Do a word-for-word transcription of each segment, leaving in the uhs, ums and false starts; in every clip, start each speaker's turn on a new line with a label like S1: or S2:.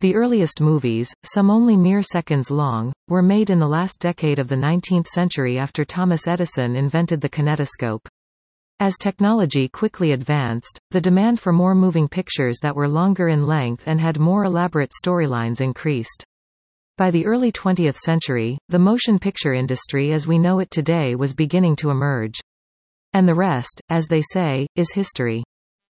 S1: The earliest movies, some only mere seconds long, were made in the last decade of the nineteenth century after Thomas Edison invented the kinetoscope. As technology quickly advanced, the demand for more moving pictures that were longer in length and had more elaborate storylines increased. By the early twentieth century, the motion picture industry as we know it today was beginning to emerge. And the rest, as they say, is history.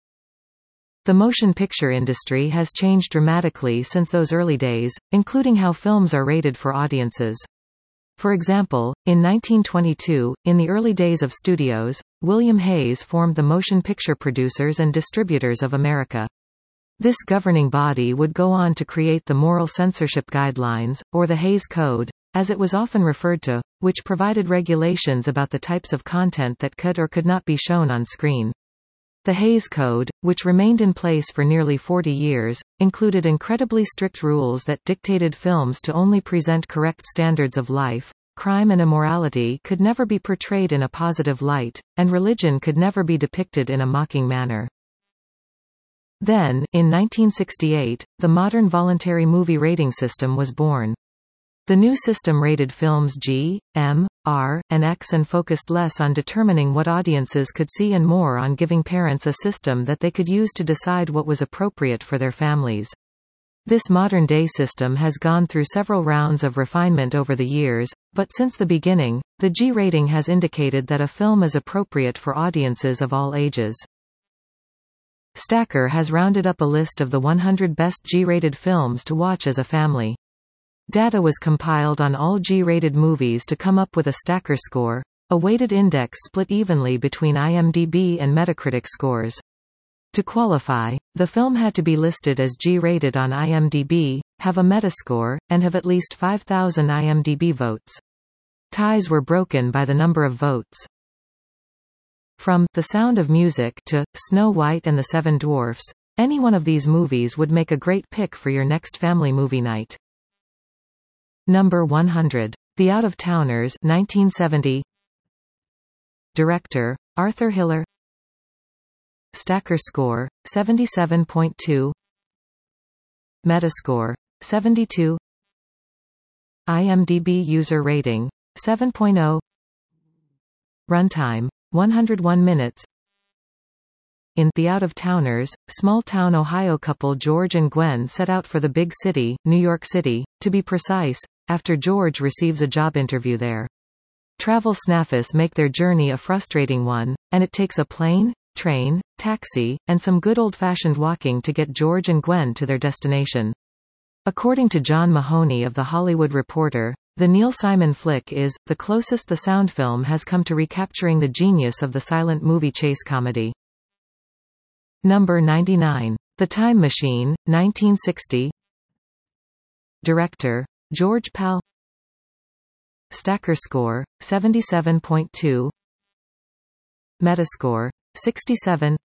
S1: The motion picture industry has changed dramatically since those early days, including how films are rated for audiences. For example, in nineteen twenty-two, in the early days of studios, William Hays formed the Motion Picture Producers and Distributors of America. This governing body would go on to create the Moral Censorship Guidelines, or the Hays Code, as it was often referred to, which provided regulations about the types of content that could or could not be shown on screen. The Hays Code, which remained in place for nearly forty years, included incredibly strict rules that dictated films to only present correct standards of life, crime and immorality could never be portrayed in a positive light, and religion could never be depicted in a mocking manner. Then, in nineteen sixty-eight, the modern voluntary movie rating system was born. The new system rated films G, M, R, and X and focused less on determining what audiences could see and more on giving parents a system that they could use to decide what was appropriate for their families. This modern-day system has gone through several rounds of refinement over the years, but since the beginning, the G rating has indicated that a film is appropriate for audiences of all ages. Stacker has rounded up a list of the one hundred best G-rated films to watch as a family. Data was compiled on all G-rated movies to come up with a Stacker score, a weighted index split evenly between IMDb and Metacritic scores. To qualify, the film had to be listed as G-rated on IMDb, have a Metascore, and have at least five thousand IMDb votes. Ties were broken by the number of votes. From The Sound of Music to Snow White and the Seven Dwarfs, any one of these movies would make a great pick for your next family movie night. Number one hundred. The Out-of-Towners, nineteen seventy. Director, Arthur Hiller. Stacker score, seventy-seven point two. Metascore, seventy-two. IMDb user rating, seven point oh. Runtime, one hundred one minutes. In The Out-of-Towners, small-town Ohio couple George and Gwen set out for the big city, New York City, to be precise, after George receives a job interview there. Travel snaffus make their journey a frustrating one, and it takes a plane, train, taxi, and some good old-fashioned walking to get George and Gwen to their destination. According to John Mahoney of The Hollywood Reporter, the Neil Simon flick is the closest the sound film has come to recapturing the genius of the silent movie chase comedy. Number ninety-nine. The Time Machine, nineteen sixty. Director, George Pal. Stacker score, seventy-seven point two. Metascore, sixty-seven.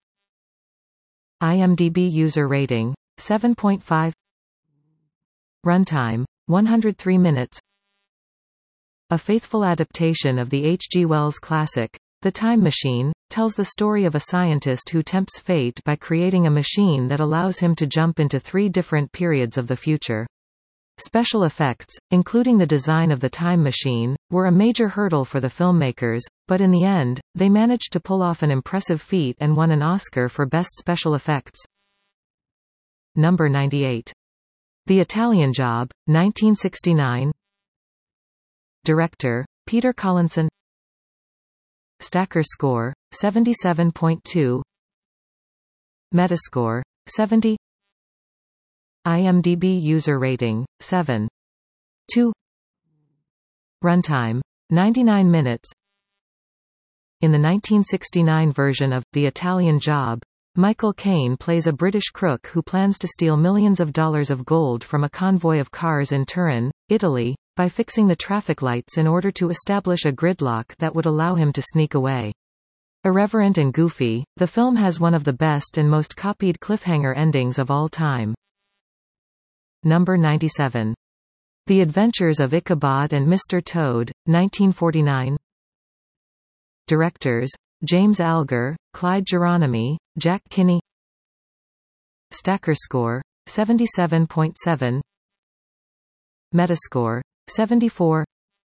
S1: IMDb user rating, seven point five. Runtime, one hundred three minutes. A faithful adaptation of the H G Wells classic, The Time Machine, tells the story of a scientist who tempts fate by creating a machine that allows him to jump into three different periods of the future. Special effects, including the design of the time machine, were a major hurdle for the filmmakers, but in the end, they managed to pull off an impressive feat and won an Oscar for Best Special Effects. Number ninety-eight. The Italian Job, nineteen sixty-nine. Director, Peter Collinson. Stacker score, seventy-seven point two. Metascore, seventy. IMDb user rating, seven point two. Runtime, ninety-nine minutes. In the nineteen sixty-nine version of The Italian Job, Michael Caine plays a British crook who plans to steal millions of dollars of gold from a convoy of cars in Turin, Italy, by fixing the traffic lights in order to establish a gridlock that would allow him to sneak away. Irreverent and goofy, the film has one of the best and most copied cliffhanger endings of all time. Number ninety-seven. The Adventures of Ichabod and Mister Toad, nineteen forty-nine. Directors, James Alger, Clyde Geronimi, Jack Kinney. Stacker score, seventy-seven point seven. Metascore, seventy-four.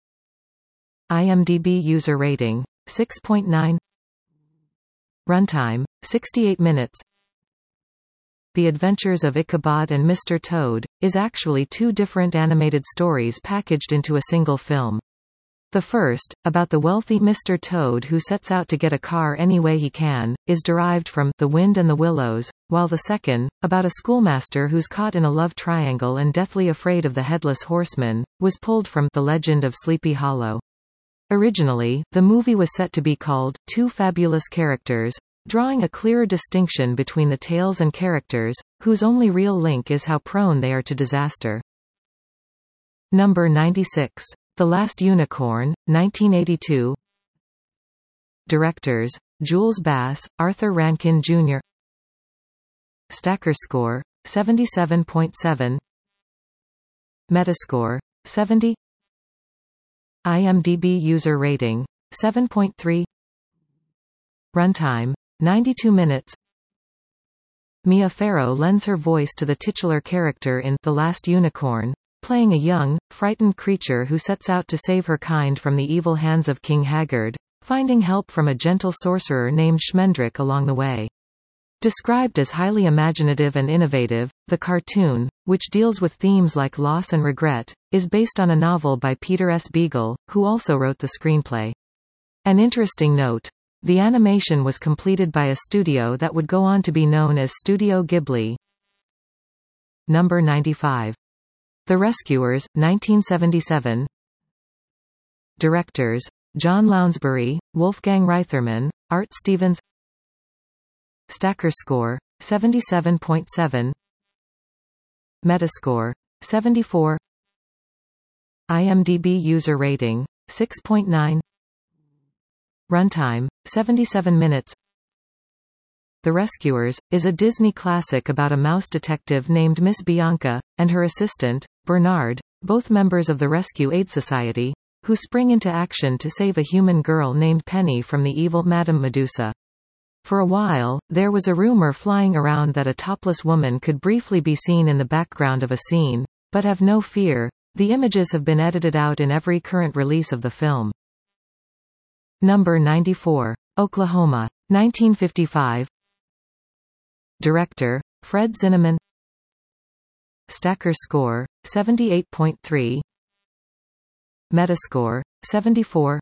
S1: IMDb user rating, six point nine. Runtime, sixty-eight minutes. The Adventures of Ichabod and Mister Toad is actually two different animated stories packaged into a single film. The first, about the wealthy Mister Toad who sets out to get a car any way he can, is derived from The Wind and the Willows, while the second, about a schoolmaster who's caught in a love triangle and deathly afraid of the Headless Horseman, was pulled from The Legend of Sleepy Hollow. Originally, the movie was set to be called Two Fabulous Characters, drawing a clearer distinction between the tales and characters, whose only real link is how prone they are to disaster. Number ninety-six. The Last Unicorn, nineteen eighty-two. Directors, Jules Bass, Arthur Rankin Junior Stacker score, seventy-seven point seven. Metascore, seventy. IMDb user rating, seven point three. Runtime, ninety-two minutes. Mia Farrow lends her voice to the titular character in The Last Unicorn, playing a young, frightened creature who sets out to save her kind from the evil hands of King Haggard, finding help from a gentle sorcerer named Schmendrick along the way. Described as highly imaginative and innovative, the cartoon, which deals with themes like loss and regret, is based on a novel by Peter S. Beagle, who also wrote the screenplay. An interesting note: the animation was completed by a studio that would go on to be known as Studio Ghibli. Number ninety-five. The Rescuers, nineteen seventy-seven. Directors, John Lounsbury, Wolfgang Reitherman, Art Stevens. Stacker score, seventy-seven point seven. Metascore, seventy-four. IMDb user rating, six point nine. Runtime, seventy-seven minutes. The Rescuers is a Disney classic about a mouse detective named Miss Bianca, and her assistant, Bernard, both members of the Rescue Aid Society, who spring into action to save a human girl named Penny from the evil Madame Medusa. For a while, there was a rumor flying around that a topless woman could briefly be seen in the background of a scene, but have no fear, the images have been edited out in every current release of the film. Number ninety-four. Oklahoma, nineteen fifty-five. Director, Fred Zinnemann. Stacker score, seventy-eight point three. Metascore, seventy-four.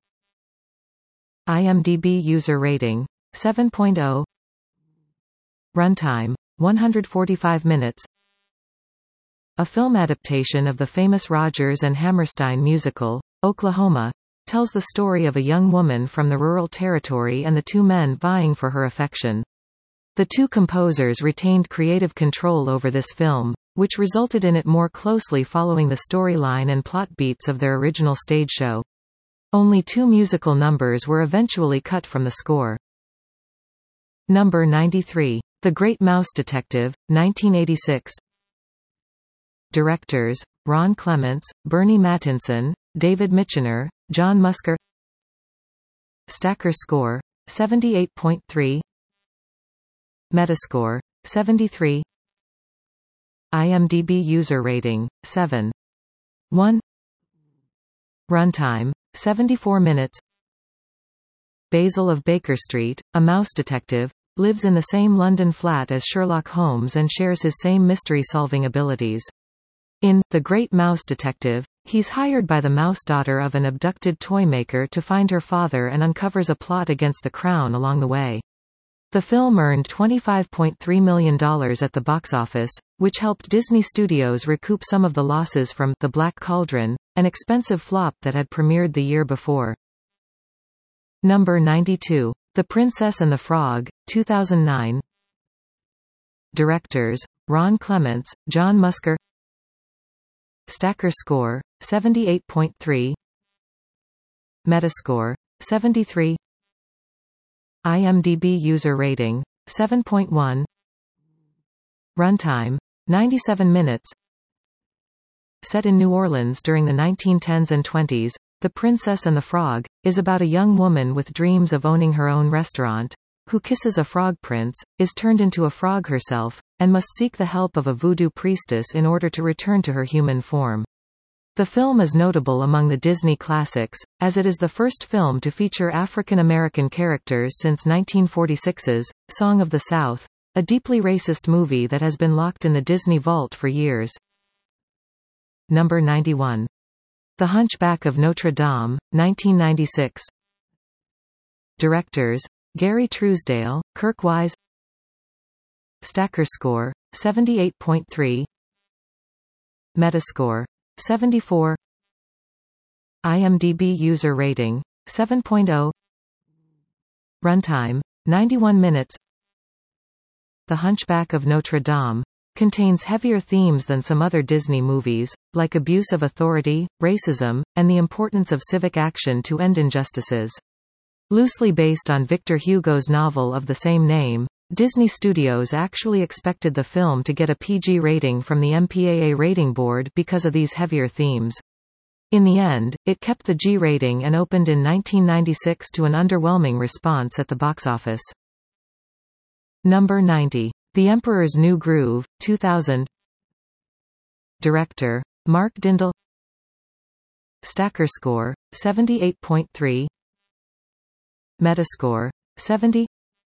S1: IMDb user rating, seven point oh. Runtime, one hundred forty-five minutes. A film adaptation of the famous Rodgers and Hammerstein musical, Oklahoma, tells the story of a young woman from the rural territory and the two men vying for her affection. The two composers retained creative control over this film, which resulted in it more closely following the storyline and plot beats of their original stage show. Only two musical numbers were eventually cut from the score. Number ninety-three. The Great Mouse Detective, nineteen eighty-six. Directors, Ron Clements, Bernie Mattinson, David Michener, John Musker. Stacker score, seventy-eight point three. Metascore, seventy-three. IMDb user rating, seven point one. Runtime, seventy-four minutes. Basil of Baker Street, a mouse detective, lives in the same London flat as Sherlock Holmes and shares his same mystery-solving abilities. In The Great Mouse Detective, he's hired by the mouse daughter of an abducted toy maker to find her father and uncovers a plot against the crown along the way. The film earned twenty-five point three million dollars at the box office, which helped Disney Studios recoup some of the losses from The Black Cauldron, an expensive flop that had premiered the year before. Number ninety-two. The Princess and the Frog, two thousand nine. Directors, Ron Clements, John Musker. Stacker score, seventy-eight point three. Metascore, seventy-three. IMDb user rating, seven point one. Runtime, ninety-seven minutes. Set in New Orleans during the nineteen tens and twenties, The Princess and the Frog is about a young woman with dreams of owning her own restaurant, who kisses a frog prince, is turned into a frog herself, and must seek the help of a voodoo priestess in order to return to her human form. The film is notable among the Disney classics, as it is the first film to feature African American characters since nineteen forty-six's Song of the South, a deeply racist movie that has been locked in the Disney vault for years. Number ninety-one. The Hunchback of Notre Dame, nineteen ninety-six. Directors: Gary Truesdale, Kirk Wise. Stacker score, seventy-eight point three. Metascore, seventy-four. IMDb user rating, seven point oh. Runtime, ninety-one minutes. The Hunchback of Notre Dame contains heavier themes than some other Disney movies, like abuse of authority, racism, and the importance of civic action to end injustices. Loosely based on Victor Hugo's novel of the same name, Disney Studios actually expected the film to get a P G rating from the M P A A rating board because of these heavier themes. In the end, it kept the G rating and opened in nineteen ninety-six to an underwhelming response at the box office. Number ninety. The Emperor's New Groove, two thousand. Director: Mark Dindal. Stacker score, seventy-eight point three. Metascore, seventy.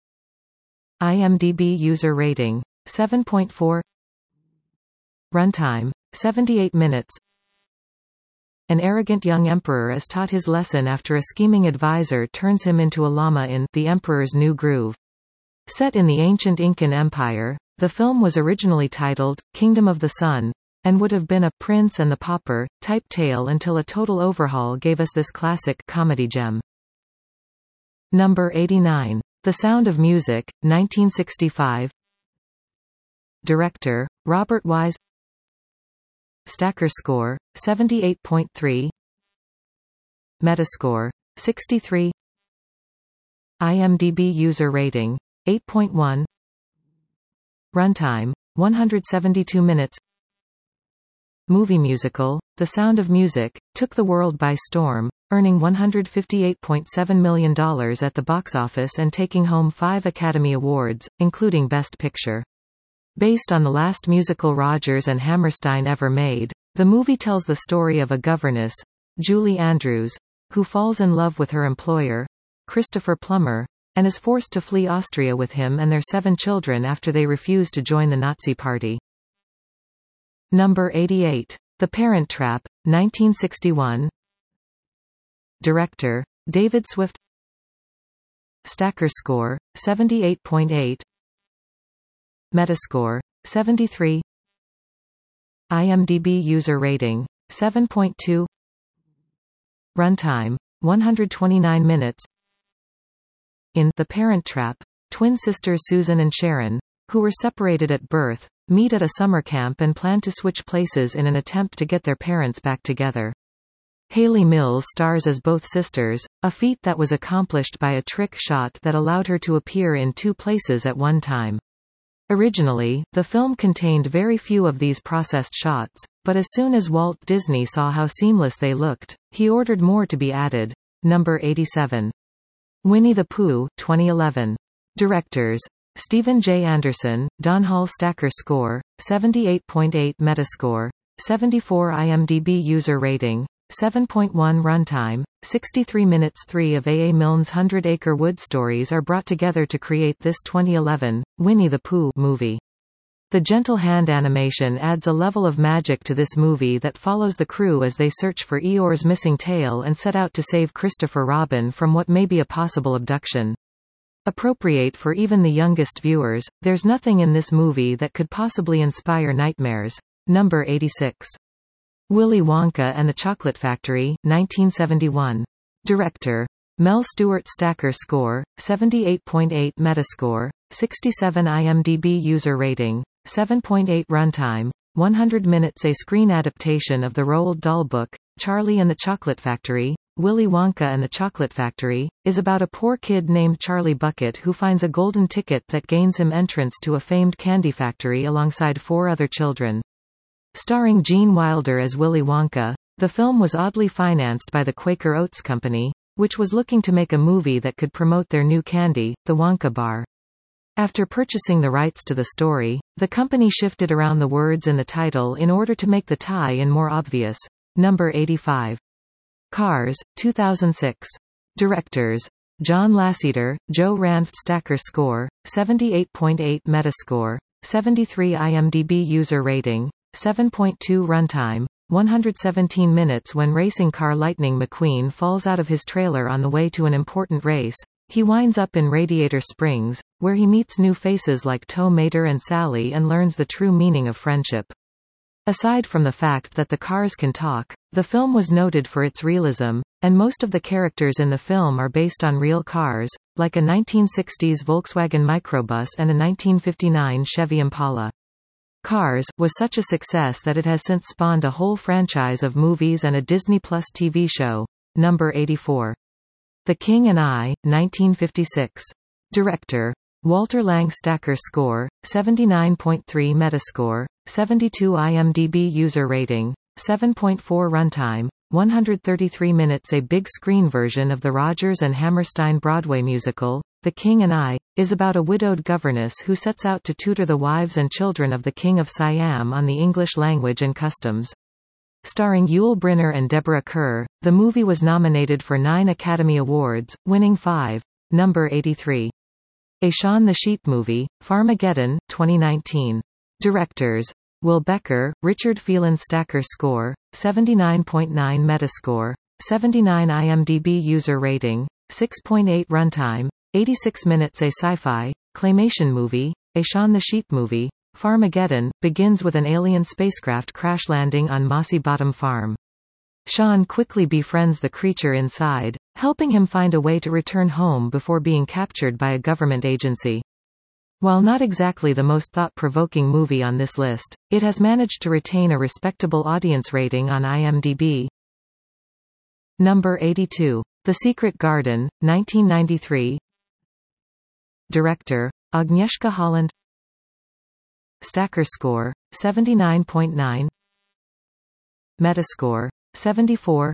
S1: IMDb user rating, seven point four. Runtime, seventy-eight minutes. An arrogant young emperor is taught his lesson after a scheming advisor turns him into a llama in The Emperor's New Groove. Set in the ancient Incan Empire, the film was originally titled Kingdom of the Sun, and would have been a Prince and the Pauper type tale until a total overhaul gave us this classic comedy gem. Number eighty-nine. The Sound of Music, nineteen sixty-five. Director: Robert Wise. Stacker score, seventy-eight point three. Metascore, sixty-three. IMDb user rating, eight point one. Runtime, one hundred seventy-two minutes. Movie musical, The Sound of Music, took the world by storm, earning one hundred fifty-eight point seven million dollars at the box office and taking home five Academy Awards, including Best Picture. Based on the last musical Rodgers and Hammerstein ever made, the movie tells the story of a governess, Julie Andrews, who falls in love with her employer, Christopher Plummer, and is forced to flee Austria with him and their seven children after they refuse to join the Nazi Party. Number eighty-eight. The Parent Trap, nineteen sixty-one. Director: David Swift. Stacker score, seventy-eight point eight. Metascore, seventy-three. IMDb user rating, seven point two. Runtime, one hundred twenty-nine minutes. In The Parent Trap, twin sisters Susan and Sharon, who were separated at birth, meet at a summer camp and plan to switch places in an attempt to get their parents back together. Hayley Mills stars as both sisters, a feat that was accomplished by a trick shot that allowed her to appear in two places at one time. Originally, the film contained very few of these processed shots, but as soon as Walt Disney saw how seamless they looked, he ordered more to be added. Number eighty-seven. Winnie the Pooh, twenty eleven. Directors: Stephen J. Anderson, Don Hall. Stacker score, seventy-eight point eight. Metascore, seventy-four. IMDb user rating, seven point one. Runtime, sixty-three minutes. Three of A. A. Milne's Hundred Acre Wood stories are brought together to create this twenty eleven, Winnie the Pooh movie. The gentle hand animation adds a level of magic to this movie that follows the crew as they search for Eeyore's missing tail and set out to save Christopher Robin from what may be a possible abduction. Appropriate for even the youngest viewers, there's nothing in this movie that could possibly inspire nightmares. Number eighty-six. Willy Wonka and the Chocolate Factory, nineteen seventy-one. Director: Mel Stewart. Stacker score, seventy-eight point eight. Metascore, sixty-seven. IMDb user rating, seven point eight. Runtime, one hundred minutes. A screen adaptation of the Roald Dahl book, Charlie and the Chocolate Factory, Willy Wonka and the Chocolate Factory, is about a poor kid named Charlie Bucket who finds a golden ticket that gains him entrance to a famed candy factory alongside four other children. Starring Gene Wilder as Willy Wonka, the film was oddly financed by the Quaker Oats Company, which was looking to make a movie that could promote their new candy, the Wonka Bar. After purchasing the rights to the story, the company shifted around the words in the title in order to make the tie-in more obvious. Number eighty-five. Cars, two thousand six. Directors: John Lasseter, Joe Ranft. Stacker score, seventy-eight point eight Metascore, seventy-three IMDb user rating, seven point two runtime, one hundred seventeen minutes. When racing car Lightning McQueen falls out of his trailer on the way to an important race, he winds up in Radiator Springs, where he meets new faces like Tow Mater and Sally and learns the true meaning of friendship. Aside from the fact that the cars can talk, the film was noted for its realism, and most of the characters in the film are based on real cars, like a nineteen sixties Volkswagen Microbus and a nineteen fifty-nine Chevy Impala. Cars was such a success that it has since spawned a whole franchise of movies and a Disney Plus T V show. Number eighty-four. The King and I, nineteen fifty-six. Director: Walter Lang. Stacker score, seventy-nine point three Metascore, seventy-two IMDb user rating, seven point four runtime, one hundred thirty-three minutes. A big screen version of the Rodgers and Hammerstein Broadway musical, The King and I, is about a widowed governess who sets out to tutor the wives and children of the King of Siam on the English language and customs. Starring Yul Brynner and Deborah Kerr, the movie was nominated for nine Academy Awards, winning five. Number eighty-three. A Shaun the Sheep Movie, Farmageddon, twenty nineteen. Directors: Will Becker, Richard Phelan. Stacker score, seventy-nine point nine Metascore, seventy-nine IMDb user rating, six point eight runtime, eighty-six minutes. A sci-fi, claymation movie, A Shaun the Sheep Movie, Farmageddon, begins with an alien spacecraft crash landing on Mossy Bottom Farm. Shaun quickly befriends the creature inside, helping him find a way to return home before being captured by a government agency. While not exactly the most thought-provoking movie on this list, it has managed to retain a respectable audience rating on IMDb. Number eighty-two. The Secret Garden, nineteen ninety-three. Director: Agnieszka Holland. Stacker score, seventy-nine point nine. Metascore, seventy-four.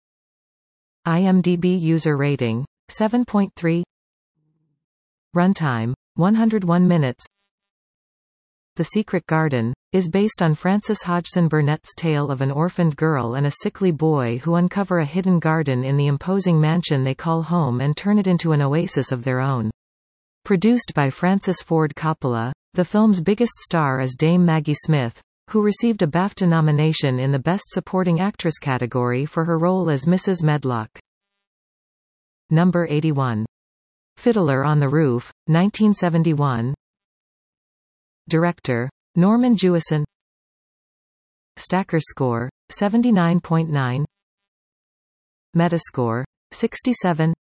S1: IMDb user rating, seven point three. Runtime, one hundred one minutes. The Secret Garden is based on Frances Hodgson Burnett's tale of an orphaned girl and a sickly boy who uncover a hidden garden in the imposing mansion they call home and turn it into an oasis of their own. Produced by Francis Ford Coppola, the film's biggest star is Dame Maggie Smith, who received a BAFTA nomination in the Best Supporting Actress category for her role as Missus Medlock. Number eighty-one. Fiddler on the Roof, nineteen seventy-one. Director: Norman Jewison. Stacker score, seventy-nine point nine. Metascore, sixty-seven.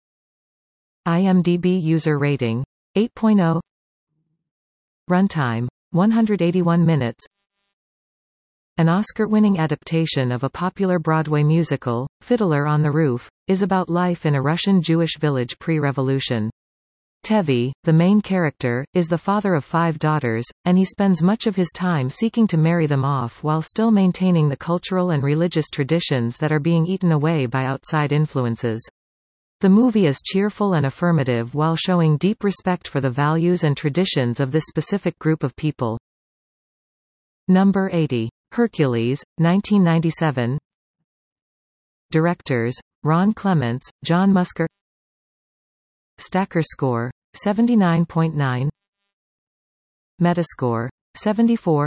S1: IMDb user rating, eight point oh. Runtime, one hundred eighty-one minutes. An Oscar-winning adaptation of a popular Broadway musical, Fiddler on the Roof, is about life in a Russian Jewish village pre-revolution. Tevi, the main character, is the father of five daughters, and he spends much of his time seeking to marry them off while still maintaining the cultural and religious traditions that are being eaten away by outside influences. The movie is cheerful and affirmative while showing deep respect for the values and traditions of this specific group of people. Number eighty. Hercules, nineteen ninety-seven. Directors: Ron Clements, John Musker. Stacker score, seventy-nine point nine. Metascore, seventy-four.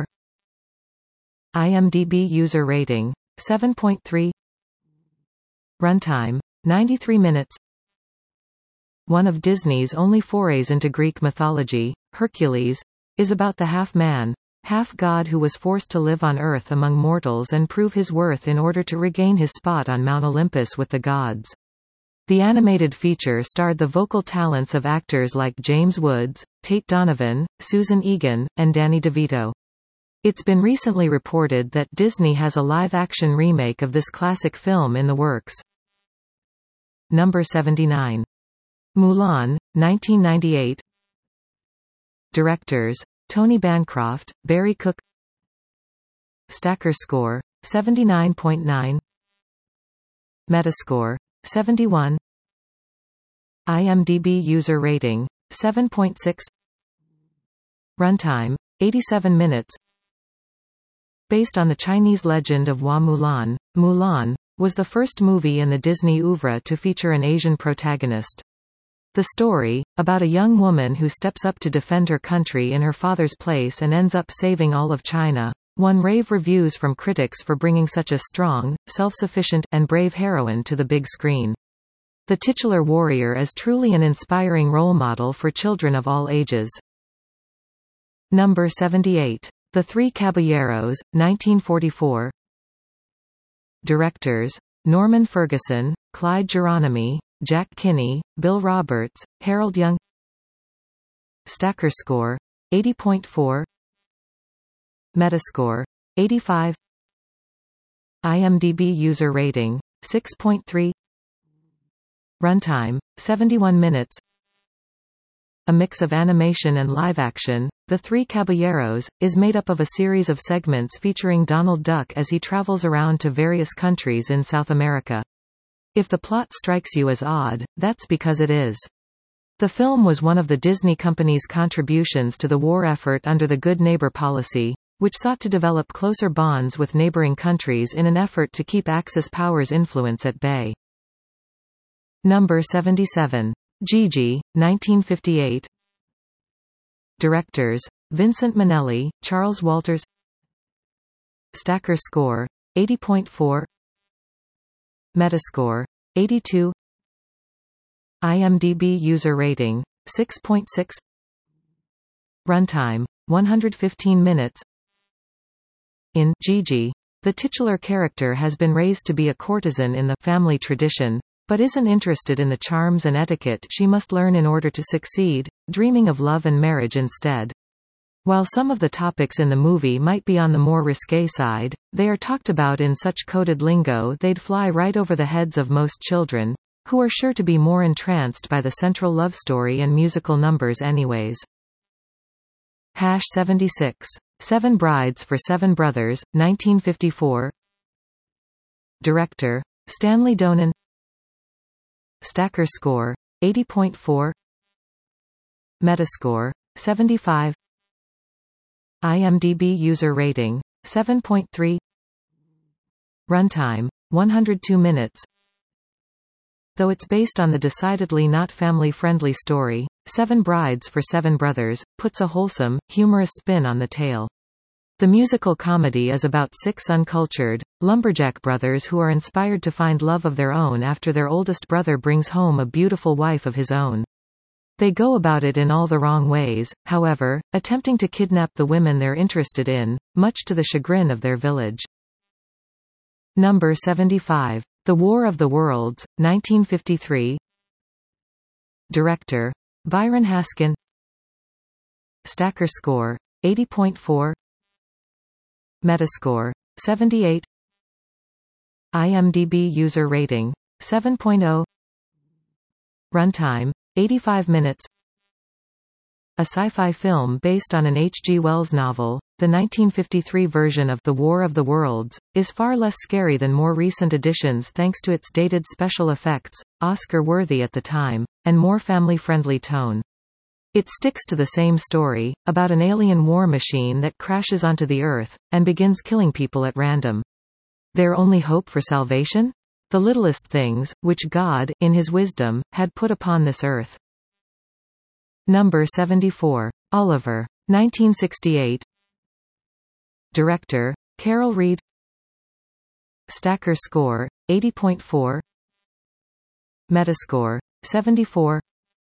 S1: IMDb user rating, seven point three. Runtime, ninety-three minutes. One of Disney's only forays into Greek mythology, Hercules is about the half-man, half-god who was forced to live on Earth among mortals and prove his worth in order to regain his spot on Mount Olympus with the gods. The animated feature starred the vocal talents of actors like James Woods, Tate Donovan, Susan Egan, and Danny DeVito. It's been recently reported that Disney has a live-action remake of this classic film in the works. Number seventy-nine. Mulan, nineteen ninety-eight. Directors: Tony Bancroft, Barry Cook. Stacker score, seventy-nine point nine. Metascore, seventy-one. IMDb user rating seven point six. Runtime eighty-seven minutes. Based on the Chinese legend of Hua Mulan, Mulan was the first movie in the Disney oeuvre to feature an Asian protagonist. The story, about a young woman who steps up to defend her country in her father's place and ends up saving all of China, won rave reviews from critics for bringing such a strong, self-sufficient, and brave heroine to the big screen. The titular warrior is truly an inspiring role model for children of all ages. Number seventy-eight. The Three Caballeros, nineteen forty-four. Directors: Norman Ferguson, Clyde Geronimi, Jack Kinney, Bill Roberts, Harold Young. Stacker score eighty point four. Metascore eighty-five. IMDb user rating six point three. Runtime seventy-one minutes. A mix of animation and live action, The Three Caballeros is made up of a series of segments featuring Donald Duck as he travels around to various countries in South America. If the plot strikes you as odd, that's because it is. The film was one of the Disney Company's contributions to the war effort under the Good Neighbor policy, which sought to develop closer bonds with neighboring countries in an effort to keep Axis powers' influence at bay. Number seventy-seven. Gigi, nineteen fifty-eight. Directors: Vincent Minnelli, Charles Walters. Stacker score eighty point four. Metascore eighty-two. IMDb user rating six point six. Runtime one hundred fifteen minutes. In Gigi, the titular character has been raised to be a courtesan in the family tradition, but isn't interested in the charms and etiquette she must learn in order to succeed, dreaming of love and marriage instead. While some of the topics in the movie might be on the more risque side, they are talked about in such coded lingo they'd fly right over the heads of most children, who are sure to be more entranced by the central love story and musical numbers anyways. Hash seventy-six. Seven Brides for Seven Brothers, nineteen fifty-four. Director: Stanley Donen. Stacker score eighty point four. Metascore seventy-five. IMDb user rating seven point three. Runtime one hundred two minutes. Though it's based on the decidedly not family-friendly story, Seven Brides for Seven Brothers puts a wholesome, humorous spin on the tale. The musical comedy is about six uncultured, lumberjack brothers who are inspired to find love of their own after their oldest brother brings home a beautiful wife of his own. They go about it in all the wrong ways, however, attempting to kidnap the women they're interested in, much to the chagrin of their village. Number seventy-five. The War of the Worlds, nineteen fifty-three. Director: Byron Haskin. Stacker score eighty point four. Metascore seventy-eight. IMDb user rating seven point zero. Runtime eighty-five minutes. A sci-fi film based on an H G Wells novel, the nineteen fifty-three version of The War of the Worlds is far less scary than more recent editions thanks to its dated special effects, Oscar-worthy at the time, and more family-friendly tone. It sticks to the same story, about an alien war machine that crashes onto the Earth, and begins killing people at random. Their only hope for salvation? The littlest things, which God, in his wisdom, had put upon this earth. Number seventy-four. Oliver. nineteen sixty-eight. Director: Carol Reed. Stacker score eighty point four. Metascore seventy-four.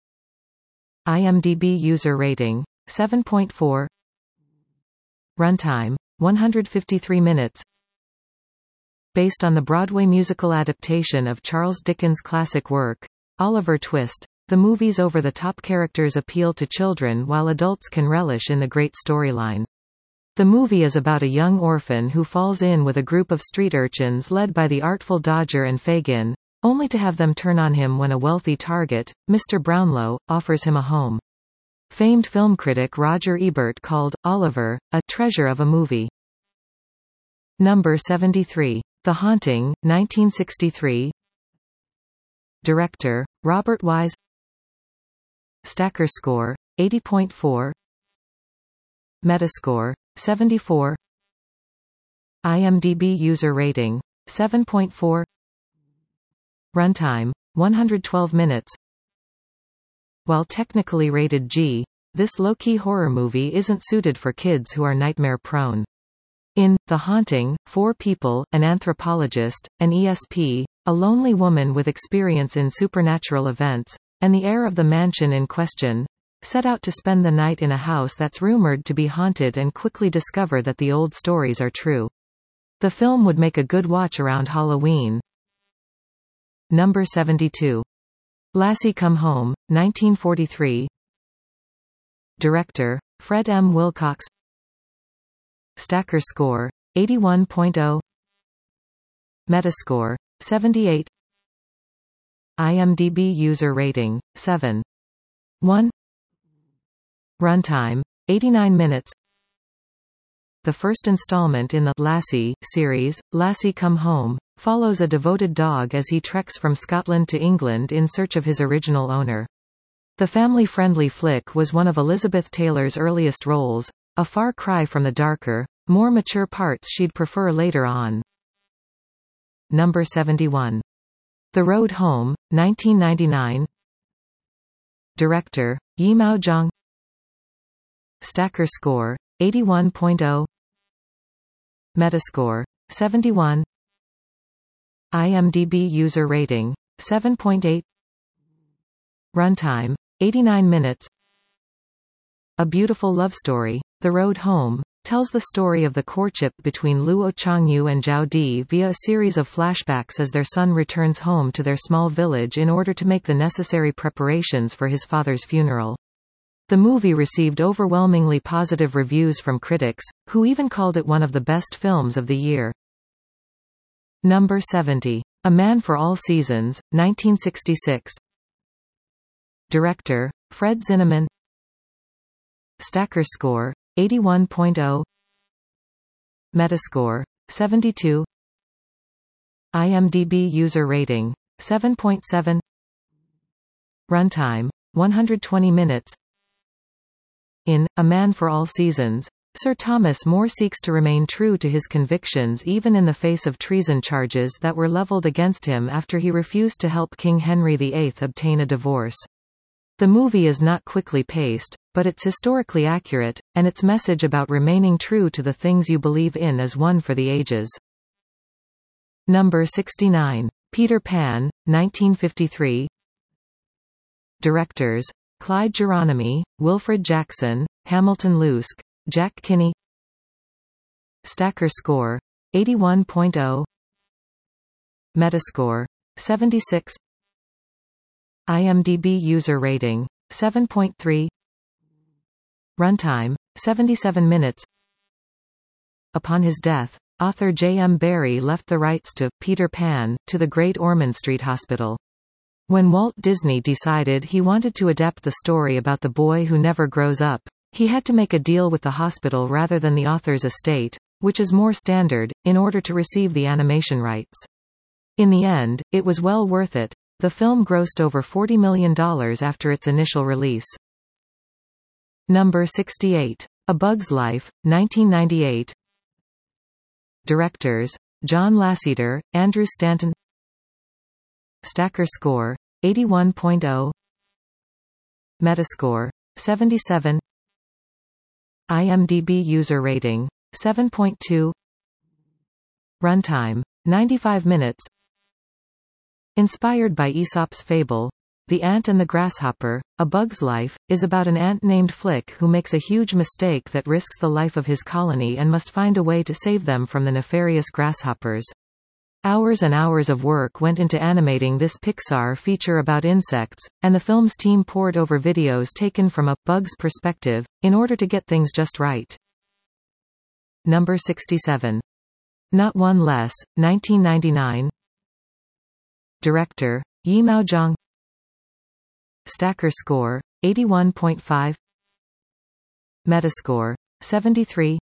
S1: IMDb user rating seven point four. Runtime one hundred fifty-three minutes. Based on the Broadway musical adaptation of Charles Dickens' classic work, Oliver Twist, the movie's over-the-top characters appeal to children while adults can relish in the great storyline. The movie is about a young orphan who falls in with a group of street urchins led by the artful Dodger and Fagin, only to have them turn on him when a wealthy target, Mister Brownlow, offers him a home. Famed film critic Roger Ebert called Oliver a treasure of a movie. Number seventy-three. The Haunting, nineteen sixty-three. Director: Robert Wise. Stacker score, eighty point four. Metascore, seventy-four. IMDb user rating, seven point four. Runtime, one hundred twelve minutes. While technically rated G, this low-key horror movie isn't suited for kids who are nightmare-prone. In The Haunting, four people, an anthropologist, an E S P, a lonely woman with experience in supernatural events, and the heir of the mansion in question, set out to spend the night in a house that's rumored to be haunted and quickly discover that the old stories are true. The film would make a good watch around Halloween. Number seventy-two. Lassie Come Home, nineteen forty-three. Director, Fred M. Wilcox. Stacker score, eighty-one point oh. Metascore, seventy-eight. IMDb user rating, seven point one. Runtime, eighty-nine minutes. The first installment in the Lassie series, Lassie Come Home, follows a devoted dog as he treks from Scotland to England in search of his original owner. The family-friendly flick was one of Elizabeth Taylor's earliest roles, a far cry from the darker, more mature parts she'd prefer later on. Number seventy-one. The Road Home, nineteen ninety-nine. Director, Yimou Zhang. Stacker score, eighty-one point oh. Metascore, seventy-one. IMDb user rating, seven point eight. Runtime, eighty-nine minutes. A Beautiful Love Story, The Road Home, tells the story of the courtship between Luo Changyu and Zhao Di via a series of flashbacks as their son returns home to their small village in order to make the necessary preparations for his father's funeral. The movie received overwhelmingly positive reviews from critics, who even called it one of the best films of the year. Number seventy. A Man for All Seasons, nineteen sixty-six. Director, Fred Zinnemann. Stacker score, eighty-one point oh. Metascore, seventy-two. IMDb user rating, seven point seven. Runtime, one hundred twenty minutes. In A Man for All Seasons, Sir Thomas More seeks to remain true to his convictions even in the face of treason charges that were leveled against him after he refused to help King Henry the Eighth obtain a divorce. The movie is not quickly paced, but it's historically accurate, and its message about remaining true to the things you believe in is one for the ages. Number sixty-nine. Peter Pan, nineteen fifty-three. Directors, Clyde Geronimi, Wilfred Jackson, Hamilton Luske, Jack Kinney. Stacker score, eighty-one point oh. Metascore, seventy-six. IMDb user rating, seven point three. Runtime, seventy-seven minutes. Upon his death, author J M Barrie left the rights to Peter Pan to the Great Ormond Street Hospital. When Walt Disney decided he wanted to adapt the story about the boy who never grows up, he had to make a deal with the hospital rather than the author's estate, which is more standard, in order to receive the animation rights. In the end, it was well worth it. The film grossed over forty million dollars after its initial release. Number sixty-eight. A Bug's Life, nineteen ninety-eight. Directors, John Lasseter, Andrew Stanton. Stacker score, eighty-one point oh. Metascore, seventy-seven. IMDb user rating, seven point two. Runtime, ninety-five minutes. Inspired by Aesop's fable, The Ant and the Grasshopper, A Bug's Life, is about an ant named Flick who makes a huge mistake that risks the life of his colony and must find a way to save them from the nefarious grasshoppers. Hours and hours of work went into animating this Pixar feature about insects, and the film's team pored over videos taken from a bug's perspective, in order to get things just right. Number sixty-seven. Not One Less, nineteen ninety-nine. Director, Yimou Zhang. Stacker score, eighty-one point five. Metascore, seventy-three.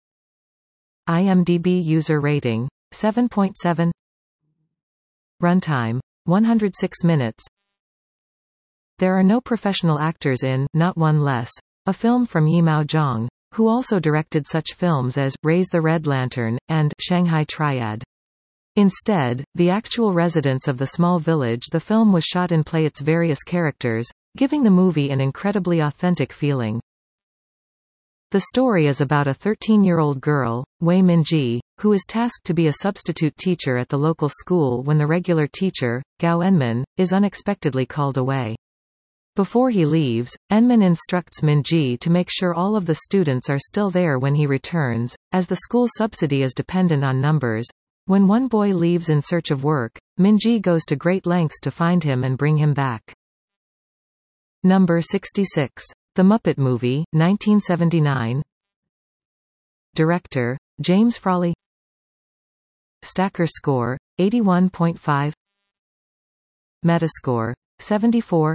S1: IMDb user rating, seven point seven. Runtime, one hundred six minutes. There are no professional actors in Not One Less, a film from Yimou Zhang, who also directed such films as Raise the Red Lantern and Shanghai Triad. Instead, the actual residents of the small village the film was shot in play its various characters, giving the movie an incredibly authentic feeling. The story is about a thirteen-year-old girl, Wei Minji, who is tasked to be a substitute teacher at the local school when the regular teacher, Gao Enman, is unexpectedly called away. Before he leaves, Enman instructs Minji to make sure all of the students are still there when he returns, as the school subsidy is dependent on numbers. When one boy leaves in search of work, Minji goes to great lengths to find him and bring him back. Number sixty-six. The Muppet Movie, nineteen seventy-nine. Director, James Frawley. Stacker score, eighty-one point five. Metascore, seventy-four.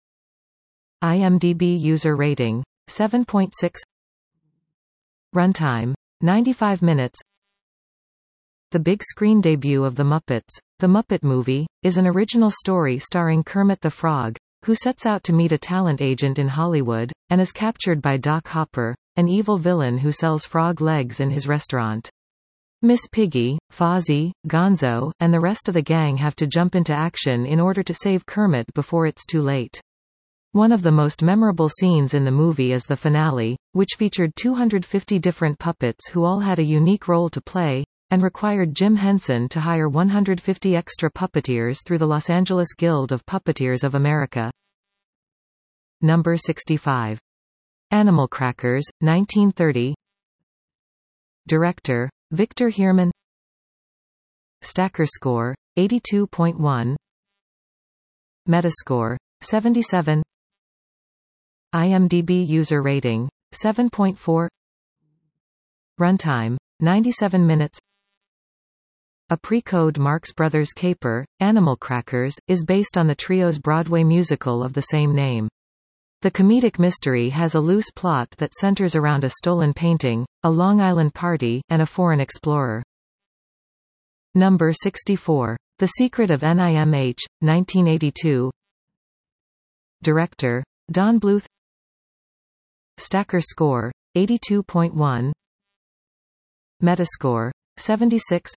S1: IMDb user rating, seven point six. Runtime, ninety-five minutes. The big screen debut of The Muppets, The Muppet Movie, is an original story starring Kermit the Frog, who sets out to meet a talent agent in Hollywood, and is captured by Doc Hopper, an evil villain who sells frog legs in his restaurant. Miss Piggy, Fozzie, Gonzo, and the rest of the gang have to jump into action in order to save Kermit before it's too late. One of the most memorable scenes in the movie is the finale, which featured two hundred fifty different puppets who all had a unique role to play, and required Jim Henson to hire one hundred fifty extra puppeteers through the Los Angeles Guild of Puppeteers of America. Number sixty-five. Animal Crackers, nineteen thirty. Director, Victor Heerman. Stacker score, eighty-two point one. Metascore, seventy-seven. IMDb user rating, seven point four. Runtime, ninety-seven minutes. A pre-code Marx Brothers caper, Animal Crackers, is based on the trio's Broadway musical of the same name. The comedic mystery has a loose plot that centers around a stolen painting, a Long Island party, and a foreign explorer. Number sixty-four. The Secret of N I M H, nineteen eighty-two. Director, Don Bluth. Stacker score, eighty-two point one. Metascore, seventy-six.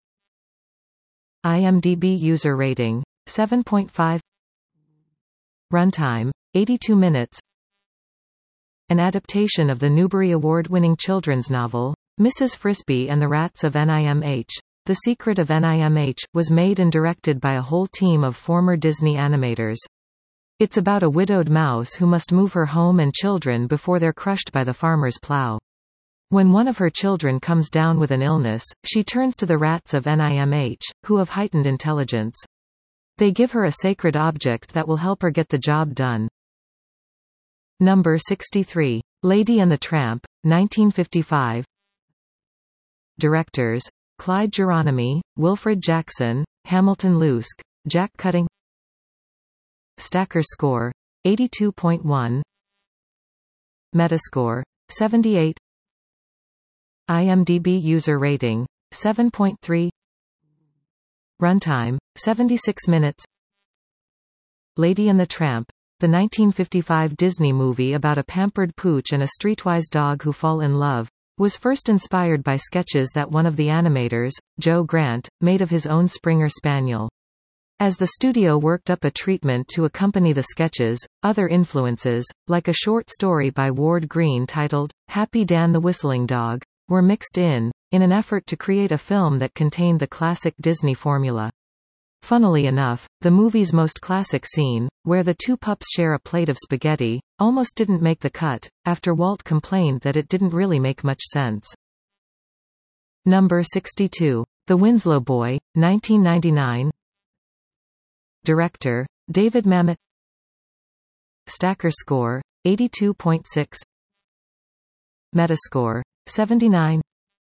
S1: IMDb user rating, seven point five. Runtime, eighty-two minutes. An adaptation of the Newbery Award-winning children's novel, Missus Frisby and the Rats of N I M H, The Secret of N I M H, was made and directed by a whole team of former Disney animators. It's about a widowed mouse who must move her home and children before they're crushed by the farmer's plow. When one of her children comes down with an illness, she turns to the rats of N I M H, who have heightened intelligence. They give her a sacred object that will help her get the job done. Number sixty-three. Lady and the Tramp, nineteen fifty-five. Directors, Clyde Geronimi, Wilfred Jackson, Hamilton Luske, Jack Cutting. Stacker score, eighty-two point one. Metascore, seventy-eight. IMDb user rating, seven point three. Runtime, seventy-six minutes. Lady and the Tramp, the nineteen fifty-five Disney movie about a pampered pooch and a streetwise dog who fall in love, was first inspired by sketches that one of the animators, Joe Grant, made of his own Springer Spaniel. As the studio worked up a treatment to accompany the sketches, other influences, like a short story by Ward Green titled, Happy Dan the Whistling Dog, were mixed in, in an effort to create a film that contained the classic Disney formula. Funnily enough, the movie's most classic scene, where the two pups share a plate of spaghetti, almost didn't make the cut, after Walt complained that it didn't really make much sense. Number sixty-two. The Winslow Boy, nineteen ninety-nine. Director, David Mamet. Stacker score, eighty-two point six. Metascore, seventy-nine.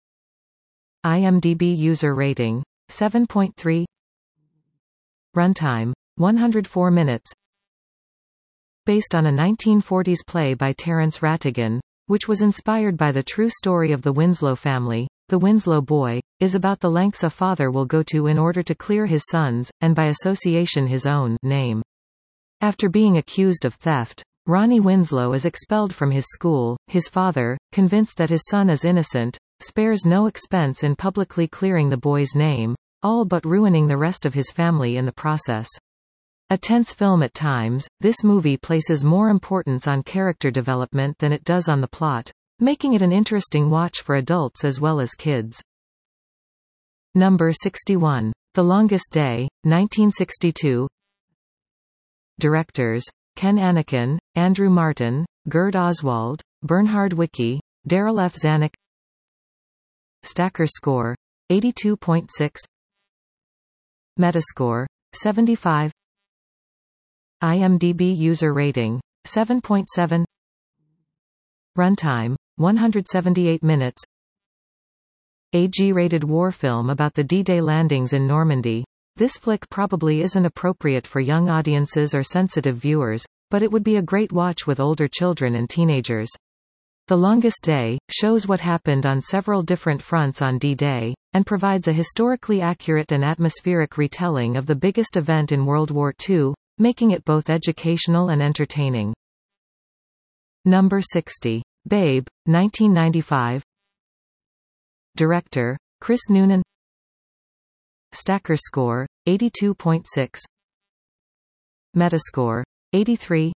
S1: IMDb user rating, seven point three. Runtime, one hundred four minutes. Based on a nineteen forties play by Terence Rattigan, which was inspired by the true story of the Winslow family, The Winslow Boy, is about the lengths a father will go to in order to clear his son's, and by association his own, name. After being accused of theft, Ronnie Winslow is expelled from his school. His father, convinced that his son is innocent, spares no expense in publicly clearing the boy's name, all but ruining the rest of his family in the process. A tense film at times, this movie places more importance on character development than it does on the plot, making it an interesting watch for adults as well as kids. Number sixty-one. The Longest Day, nineteen sixty-two. Directors: Ken Annakin, Andrew Martin, Gerd Oswald, Bernhard Wicki, Daryl F. Zanuck. Stacker score: eighty-two point six. Metascore: seventy-five. IMDb user rating: seven point seven. Runtime: one hundred seventy-eight minutes. A G-rated war film about the D-Day landings in Normandy. This flick probably isn't appropriate for young audiences or sensitive viewers, but it would be a great watch with older children and teenagers. The Longest Day shows what happened on several different fronts on D-Day, and provides a historically accurate and atmospheric retelling of the biggest event in World War Two, making it both educational and entertaining. Number sixty. Babe, nineteen ninety-five. Director: Chris Noonan. Stacker score: eighty-two point six. Metascore: eighty-three.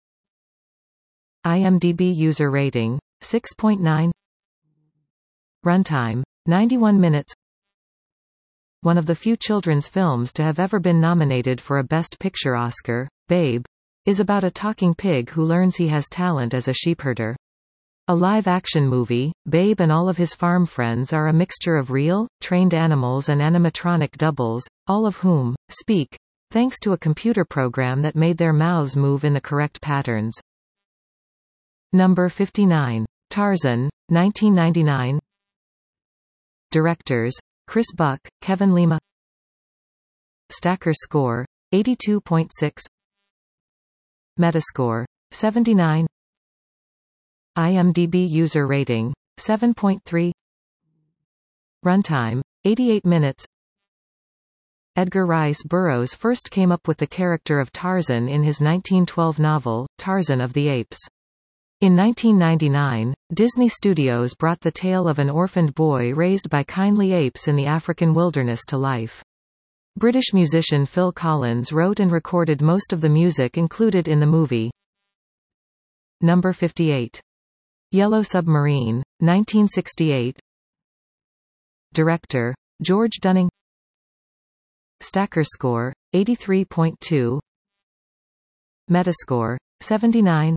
S1: IMDb user rating: six point nine. Runtime: ninety-one minutes. One of the few children's films to have ever been nominated for a Best Picture Oscar, Babe is about a talking pig who learns he has talent as a sheepherder. A live-action movie, Babe and all of his farm friends are a mixture of real, trained animals and animatronic doubles, all of whom speak, thanks to a computer program that made their mouths move in the correct patterns. Number fifty-nine. Tarzan, nineteen ninety-nine. Directors: Chris Buck, Kevin Lima. Stacker score: eighty-two point six. Metascore: seventy-nine. IMDb user rating: seven point three. Runtime: eighty-eight minutes. Edgar Rice Burroughs first came up with the character of Tarzan in his nineteen twelve novel, Tarzan of the Apes. In nineteen ninety-nine, Disney Studios brought the tale of an orphaned boy raised by kindly apes in the African wilderness to life. British musician Phil Collins wrote and recorded most of the music included in the movie. Number fifty-eight. Yellow Submarine, nineteen sixty-eight. Director: George Dunning. Stacker score: eighty-three point two. Metascore: seventy-nine.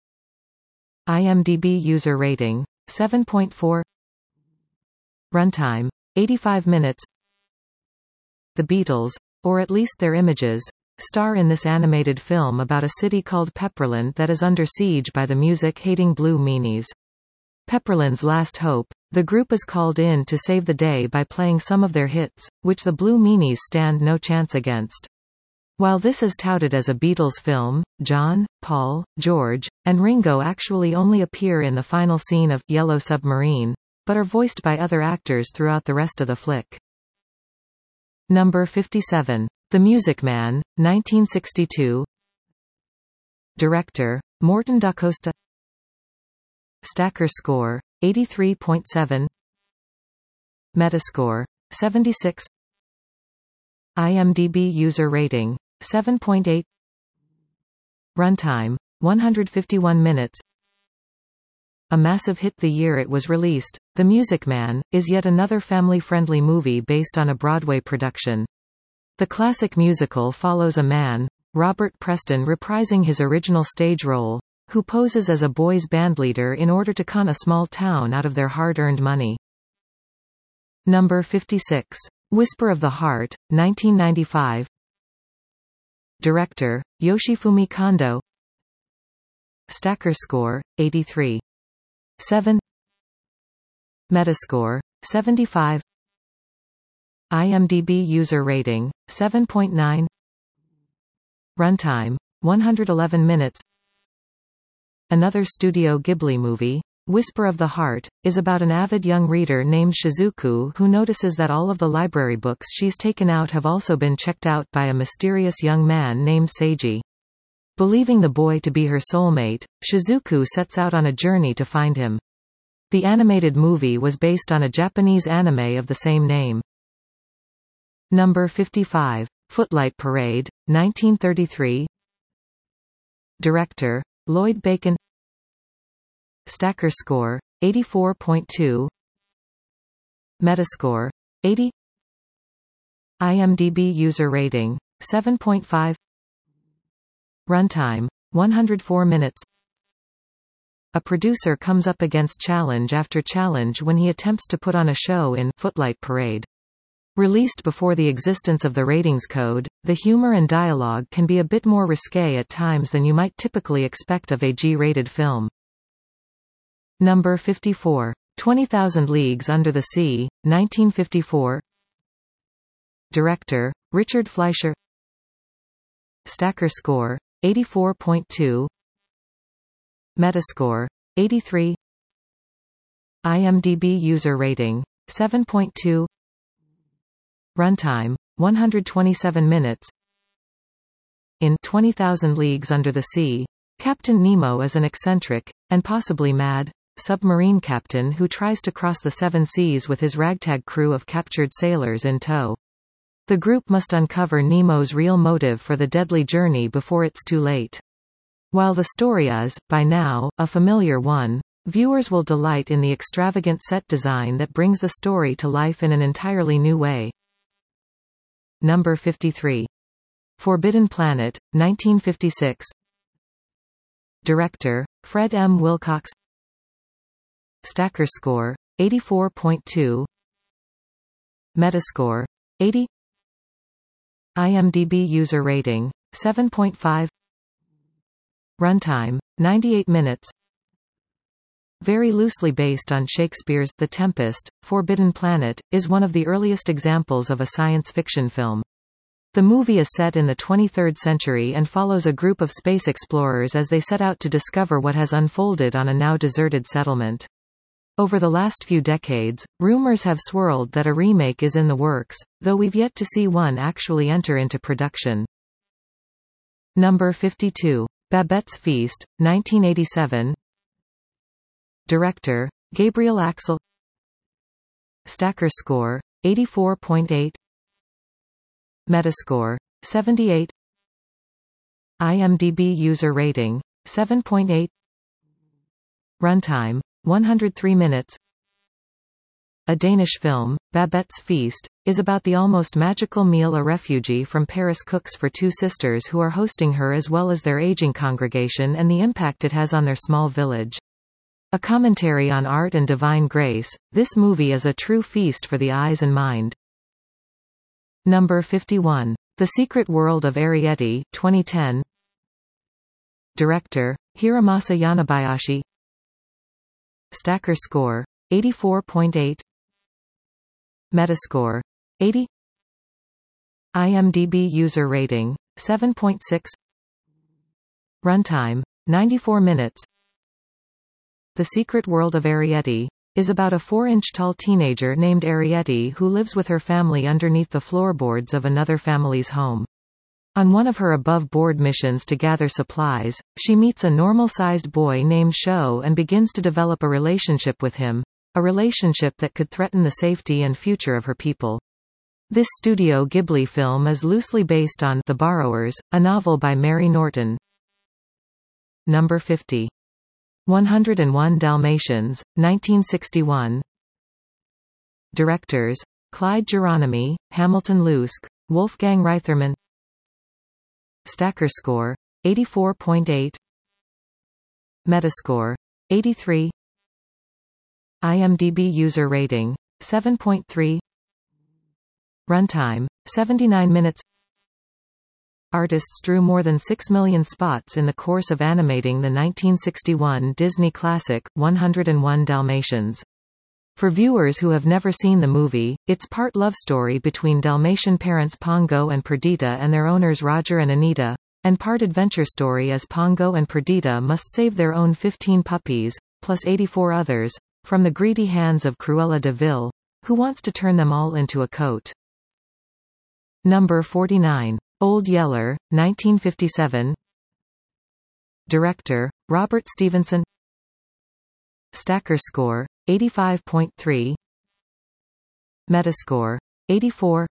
S1: IMDb user rating: seven point four. Runtime: eighty-five minutes. The Beatles, or at least their images, star in this animated film about a city called Pepperland that is under siege by the music-hating Blue Meanies. Pepperland's last hope, the group is called in to save the day by playing some of their hits, which the Blue Meanies stand no chance against. While this is touted as a Beatles film, John, Paul, George, and Ringo actually only appear in the final scene of Yellow Submarine, but are voiced by other actors throughout the rest of the flick. Number fifty-seven. The Music Man, nineteen sixty-two. Director: Morton da Costa. Stacker score: eighty-three point seven. Metascore: seventy-six. IMDb user rating: seven point eight. Runtime: one hundred fifty-one minutes. A massive hit the year it was released, The Music Man is yet another family-friendly movie based on a Broadway production. The classic musical follows a man, Robert Preston, reprising his original stage role, who poses as a boys' bandleader in order to con a small town out of their hard-earned money. Number fifty-six. Whisper of the Heart, nineteen ninety-five. Director: Yoshifumi Kondo. Stacker score: eighty-three point seven. Metascore: seventy-five. IMDb user rating: seven point nine. Runtime: one hundred eleven minutes. Another Studio Ghibli movie, Whisper of the Heart, is about an avid young reader named Shizuku who notices that all of the library books she's taken out have also been checked out by a mysterious young man named Seiji. Believing the boy to be her soulmate, Shizuku sets out on a journey to find him. The animated movie was based on a Japanese anime of the same name. Number fifty-five. Footlight Parade, nineteen thirty-three. Director, Lloyd Bacon. Stacker score, eighty-four point two. Metascore, eighty. IMDb user rating, seven point five. Runtime, one hundred four minutes. A producer comes up against challenge after challenge when he attempts to put on a show in Footlight Parade. Released before the existence of the ratings code, the humor and dialogue can be a bit more risque at times than you might typically expect of a G-rated film. Number fifty-four. twenty thousand Leagues Under the Sea, nineteen fifty-four. Director, Richard Fleischer. Stacker score, eighty-four point two. Metascore, eighty-three. IMDb user rating, seven point two. Runtime, one hundred twenty-seven minutes. In twenty thousand Leagues Under the Sea, Captain Nemo is an eccentric, and possibly mad, submarine captain who tries to cross the seven seas with his ragtag crew of captured sailors in tow. The group must uncover Nemo's real motive for the deadly journey before it's too late. While the story is, by now, a familiar one, viewers will delight in the extravagant set design that brings the story to life in an entirely new way. Number fifty-three. Forbidden Planet, nineteen fifty-six. Director, Fred M. Wilcox. Stacker score, eighty-four point two. Metascore, eighty. IMDb user rating, seven point five. Runtime, ninety-eight minutes. Very loosely based on Shakespeare's The Tempest, Forbidden Planet, is one of the earliest examples of a science fiction film. The movie is set in the twenty-third century and follows a group of space explorers as they set out to discover what has unfolded on a now deserted settlement. Over the last few decades, rumors have swirled that a remake is in the works, though we've yet to see one actually enter into production. Number fifty-two. Babette's Feast, nineteen eighty-seven. Director, Gabriel Axel. Stacker score, eighty-four point eight. Metascore, seventy-eight. IMDb user rating, seven point eight. Runtime, one hundred three minutes. A Danish film, Babette's Feast, is about the almost magical meal a refugee from Paris cooks for two sisters who are hosting her as well as their aging congregation and the impact it has on their small village. A commentary on art and divine grace, this movie is a true feast for the eyes and mind. Number fifty-one. The Secret World of Arrietty, twenty ten. Director, Hiromasa Yanabayashi. Stacker score, eighty-four point eight. Metascore, eighty. IMDb user rating, seven point six. Runtime, ninety-four minutes. The Secret World of Arrietty is about a four-inch-tall teenager named Arrietty who lives with her family underneath the floorboards of another family's home. On one of her above-board missions to gather supplies, she meets a normal-sized boy named Sho and begins to develop a relationship with him, a relationship that could threaten the safety and future of her people. This Studio Ghibli film is loosely based on The Borrowers, a novel by Mary Norton. Number fifty. one hundred and one Dalmatians, nineteen sixty-one. Directors, Clyde Geronimi, Hamilton Luske, Wolfgang Reitherman. Stacker score, eighty-four point eight. Metascore, eighty-three. IMDb user rating, seven point three. Runtime, seventy-nine minutes. Artists drew more than six million spots in the course of animating the nineteen sixty-one Disney classic, one hundred and one Dalmatians. For viewers who have never seen the movie, it's part love story between Dalmatian parents Pongo and Perdita and their owners Roger and Anita, and part adventure story as Pongo and Perdita must save their own fifteen puppies, plus eighty-four others, from the greedy hands of Cruella de Vil, who wants to turn them all into a coat. Number forty-nine. Old Yeller, nineteen fifty-seven. Director, Robert Stevenson. Stacker score, eighty-five point three. Metascore, eighty-four.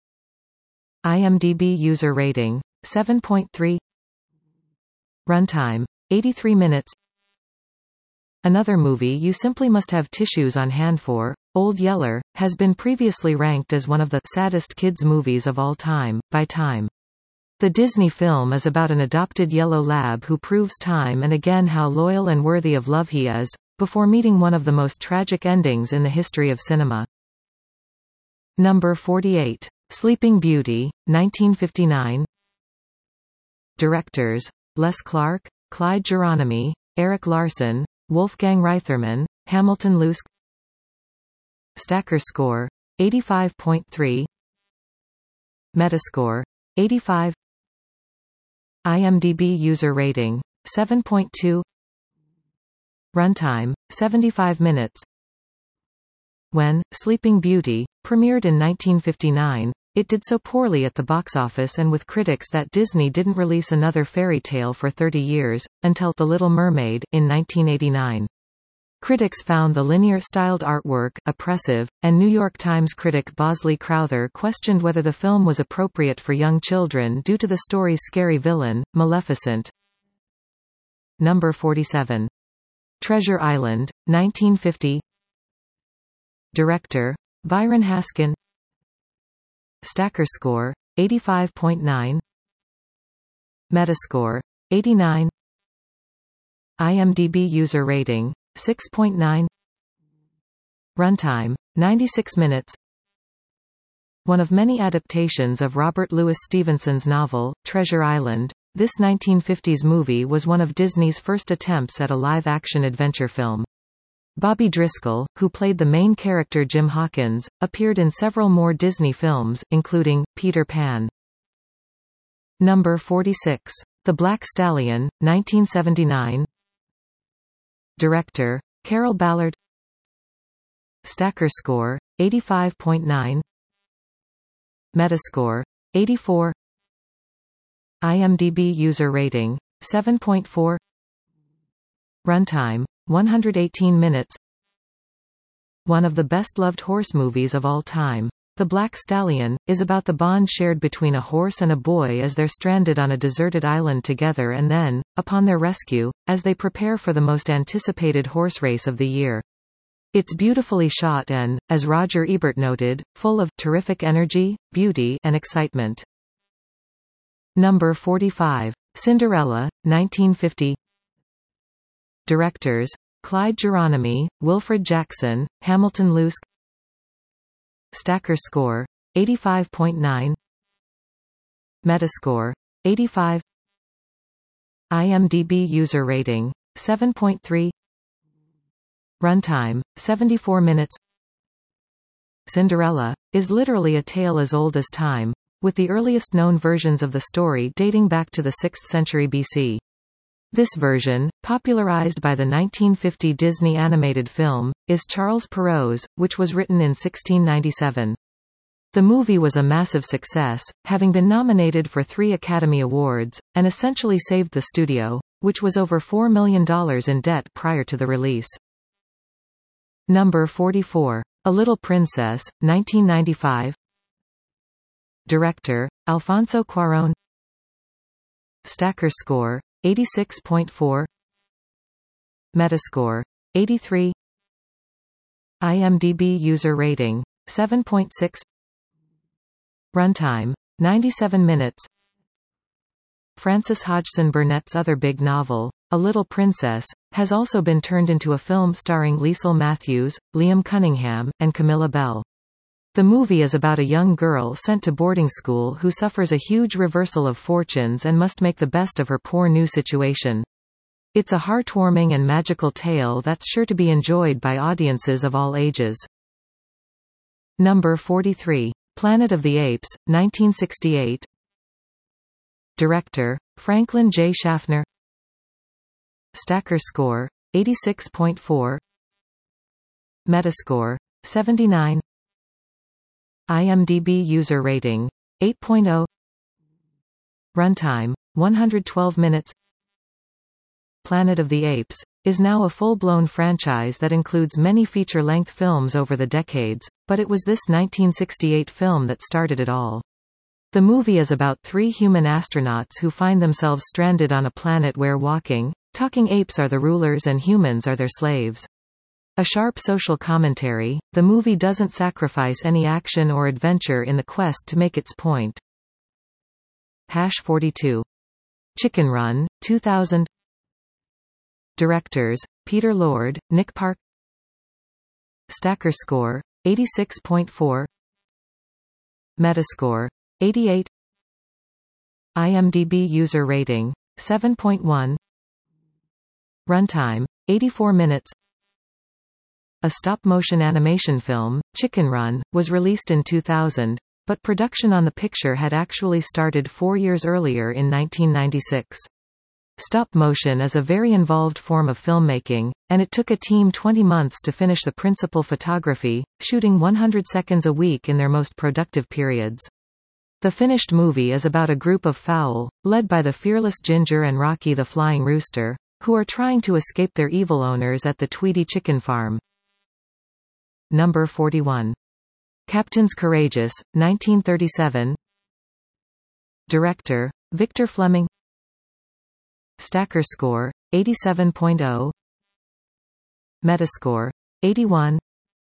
S1: IMDb user rating, seven point three. Runtime, eighty-three minutes. Another movie you simply must have tissues on hand for, Old Yeller, has been previously ranked as one of the saddest kids' movies of all time, by Time. The Disney film is about an adopted yellow lab who proves time and again how loyal and worthy of love he is, before meeting one of the most tragic endings in the history of cinema. Number forty-eight. Sleeping Beauty, nineteen fifty-nine. Directors, Les Clark, Clyde Geronimi, Eric Larson, Wolfgang Reitherman, Hamilton Luske. Stacker score, eighty-five point three. Metascore, eighty-five. IMDb user rating, seven point two. Runtime, seventy-five minutes. When Sleeping Beauty premiered in nineteen fifty-nine, it did so poorly at the box office and with critics that Disney didn't release another fairy tale for thirty years, until The Little Mermaid in nineteen eighty-nine. Critics found the linear-styled artwork oppressive, and New York Times critic Bosley Crowther questioned whether the film was appropriate for young children due to the story's scary villain, Maleficent. Number forty-seven. Treasure Island, nineteen fifty. Director, Byron Haskin. Stacker score, eighty-five point nine. Metascore, eighty-nine. IMDb user rating, six point nine. Runtime, ninety-six minutes. One of many adaptations of Robert Louis Stevenson's novel, Treasure Island, this nineteen fifties movie was one of Disney's first attempts at a live-action adventure film. Bobby Driscoll, who played the main character Jim Hawkins, appeared in several more Disney films, including Peter Pan. Number forty-six. The Black Stallion, nineteen seventy-nine. Director, Carroll Ballard. Stacker score, eighty-five point nine. Metascore, eighty-four. IMDb user rating, seven point four. Runtime, one hundred eighteen minutes. One of the best-loved horse movies of all time, The Black Stallion, is about the bond shared between a horse and a boy as they're stranded on a deserted island together and then, upon their rescue, as they prepare for the most anticipated horse race of the year. It's beautifully shot and, as Roger Ebert noted, full of terrific energy, beauty, and excitement. Number forty-five. Cinderella, nineteen fifty. Directors, Clyde Geronimi, Wilfred Jackson, Hamilton Luske. Stacker score, eighty-five point nine. Metascore, eighty-five. IMDb user rating, seven point three. Runtime, seventy-four minutes. Cinderella is literally a tale as old as time, with the earliest known versions of the story dating back to the sixth century B C. This version, popularized by the nineteen fifty Disney animated film, is Charles Perrault's, which was written in sixteen ninety-seven. The movie was a massive success, having been nominated for three Academy Awards, and essentially saved the studio, which was over four million dollars in debt prior to the release. Number forty-four. A Little Princess, nineteen ninety-five. Director, Alfonso Cuarón. Stacker score, eighty-six point four. Metascore, eighty-three. IMDb user rating, seven point six. Runtime, ninety-seven minutes. Frances Hodgson Burnett's other big novel, A Little Princess, has also been turned into a film starring Liesl Matthews, Liam Cunningham, and Camilla Bell. The movie is about a young girl sent to boarding school who suffers a huge reversal of fortunes and must make the best of her poor new situation. It's a heartwarming and magical tale that's sure to be enjoyed by audiences of all ages. Number forty-three. Planet of the Apes, nineteen sixty-eight. Director, Franklin J. Schaffner. Stacker score, eighty-six point four. Metascore, seventy-nine. IMDb user rating, eight point oh. Runtime, one hundred twelve minutes. Planet of the Apes, is now a full-blown franchise that includes many feature-length films over the decades, but it was this nineteen sixty-eight film that started it all. The movie is about three human astronauts who find themselves stranded on a planet where walking, talking apes are the rulers and humans are their slaves. A sharp social commentary, the movie doesn't sacrifice any action or adventure in the quest to make its point. forty-two. Chicken Run, two thousand. Directors, Peter Lord, Nick Park. Stacker score, eighty-six point four. Metascore, eighty-eight. IMDb user rating, seven point one. Runtime, eighty-four minutes. A stop-motion animation film, Chicken Run, was released in two thousand, but production on the picture had actually started four years earlier in nineteen ninety-six. Stop-motion is a very involved form of filmmaking, and it took a team twenty months to finish the principal photography, shooting one hundred seconds a week in their most productive periods. The finished movie is about a group of fowl, led by the fearless Ginger and Rocky the Flying Rooster, who are trying to escape their evil owners at the Tweedy Chicken Farm. Number forty-one. Captains Courageous, nineteen thirty-seven. Director, Victor Fleming. Stacker score, eighty-seven point zero. Metascore, eighty-one.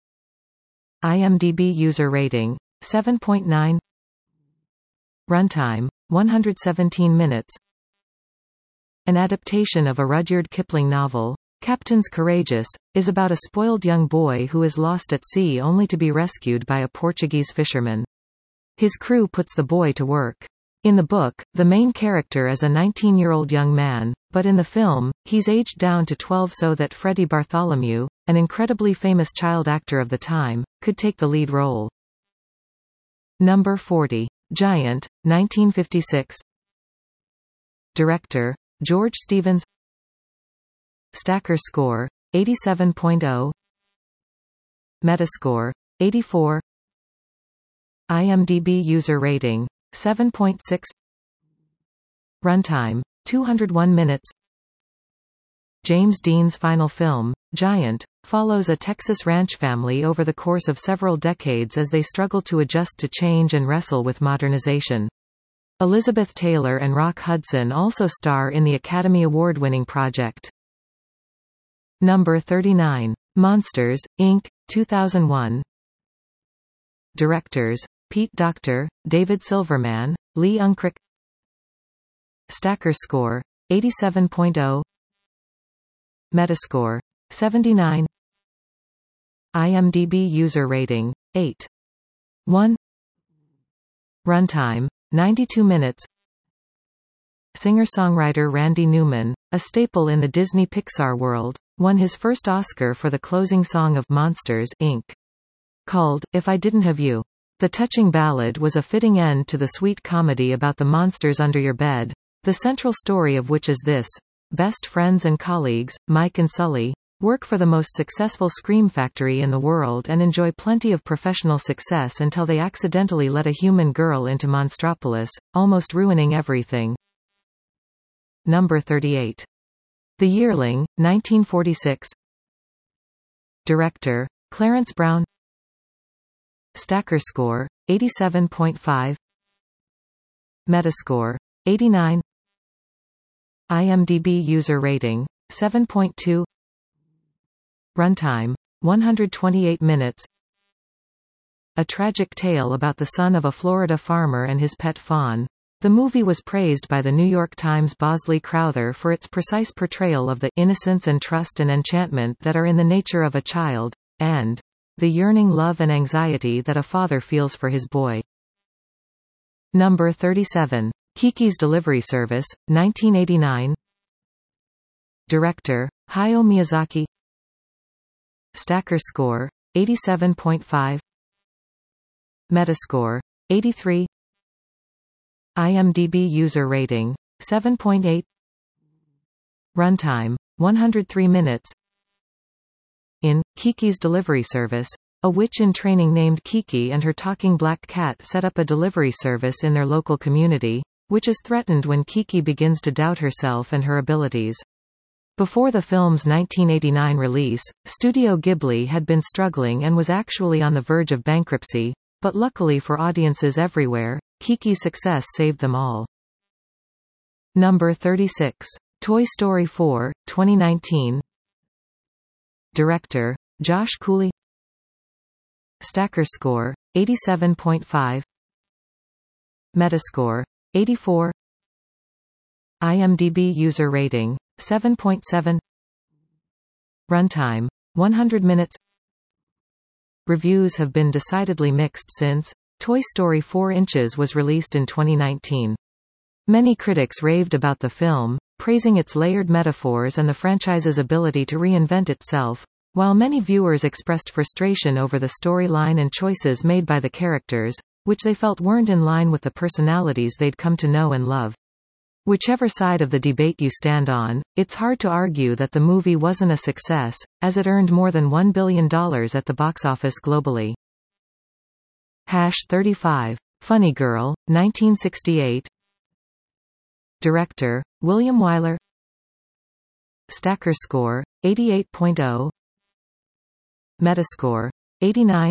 S1: IMDb user rating, seven point nine. Runtime, one hundred seventeen minutes. An adaptation of a Rudyard Kipling novel, Captains Courageous, is about a spoiled young boy who is lost at sea only to be rescued by a Portuguese fisherman. His crew puts the boy to work. In the book, the main character is a nineteen-year-old young man, but in the film, he's aged down to twelve so that Freddie Bartholomew, an incredibly famous child actor of the time, could take the lead role. Number forty. Giant, nineteen fifty-six. Director, George Stevens. Stacker score, eighty-seven point zero. Metascore, eighty-four. IMDb user rating, seven point six. Runtime, two hundred one minutes. James Dean's final film, Giant, follows a Texas ranch family over the course of several decades as they struggle to adjust to change and wrestle with modernization. Elizabeth Taylor and Rock Hudson also star in the Academy Award-winning project. Number thirty-nine. Monsters, Incorporated, two thousand one. Directors, Pete Docter, David Silverman, Lee Unkrich. Stacker score, eighty-seven point zero. Metascore, seventy-nine. IMDb user rating, eight point one. Runtime, ninety-two minutes. Singer-songwriter Randy Newman, a staple in the Disney Pixar world, won his first Oscar for the closing song of Monsters, Incorporated. Called, If I Didn't Have You. The touching ballad was a fitting end to the sweet comedy about the monsters under your bed, the central story of which is this. Best friends and colleagues, Mike and Sully, work for the most successful scream factory in the world and enjoy plenty of professional success until they accidentally let a human girl into Monstropolis, almost ruining everything. Number thirty-eight. The Yearling, nineteen forty-six. Director, Clarence Brown. Stacker score, eighty-seven point five. Metascore, eighty-nine. IMDb user rating, seven point two. Runtime, one hundred twenty-eight minutes. A tragic tale about the son of a Florida farmer and his pet fawn. The movie was praised by the New York Times' Bosley Crowther for its precise portrayal of the innocence and trust and enchantment that are in the nature of a child, and the yearning love and anxiety that a father feels for his boy. Number thirty-seven. Kiki's Delivery Service, nineteen eighty-nine. Director, Hayao Miyazaki. Stacker score, eighty-seven point five. Metascore, eighty-three. IMDb user rating, seven point eight. Runtime, one hundred three minutes. In Kiki's Delivery Service, a witch in training named Kiki and her talking black cat set up a delivery service in their local community, which is threatened when Kiki begins to doubt herself and her abilities. Before the film's nineteen eighty-nine release, Studio Ghibli had been struggling and was actually on the verge of bankruptcy, but luckily for audiences everywhere, Kiki's success saved them all. Number thirty-six. Toy Story four, twenty nineteen. Director, Josh Cooley. Stacker score, eighty-seven point five. Metascore, eighty-four. IMDb user rating, seven point seven. Runtime, one hundred minutes. Reviews have been decidedly mixed since Toy Story four Inches was released in twenty nineteen. Many critics raved about the film, praising its layered metaphors and the franchise's ability to reinvent itself, while many viewers expressed frustration over the storyline and choices made by the characters, which they felt weren't in line with the personalities they'd come to know and love. Whichever side of the debate you stand on, it's hard to argue that the movie wasn't a success, as it earned more than one billion dollars at the box office globally. Hash thirty-five. Funny Girl, nineteen sixty-eight. Director, William Wyler. Stacker score, eighty-eight point oh. Metascore, eighty-nine.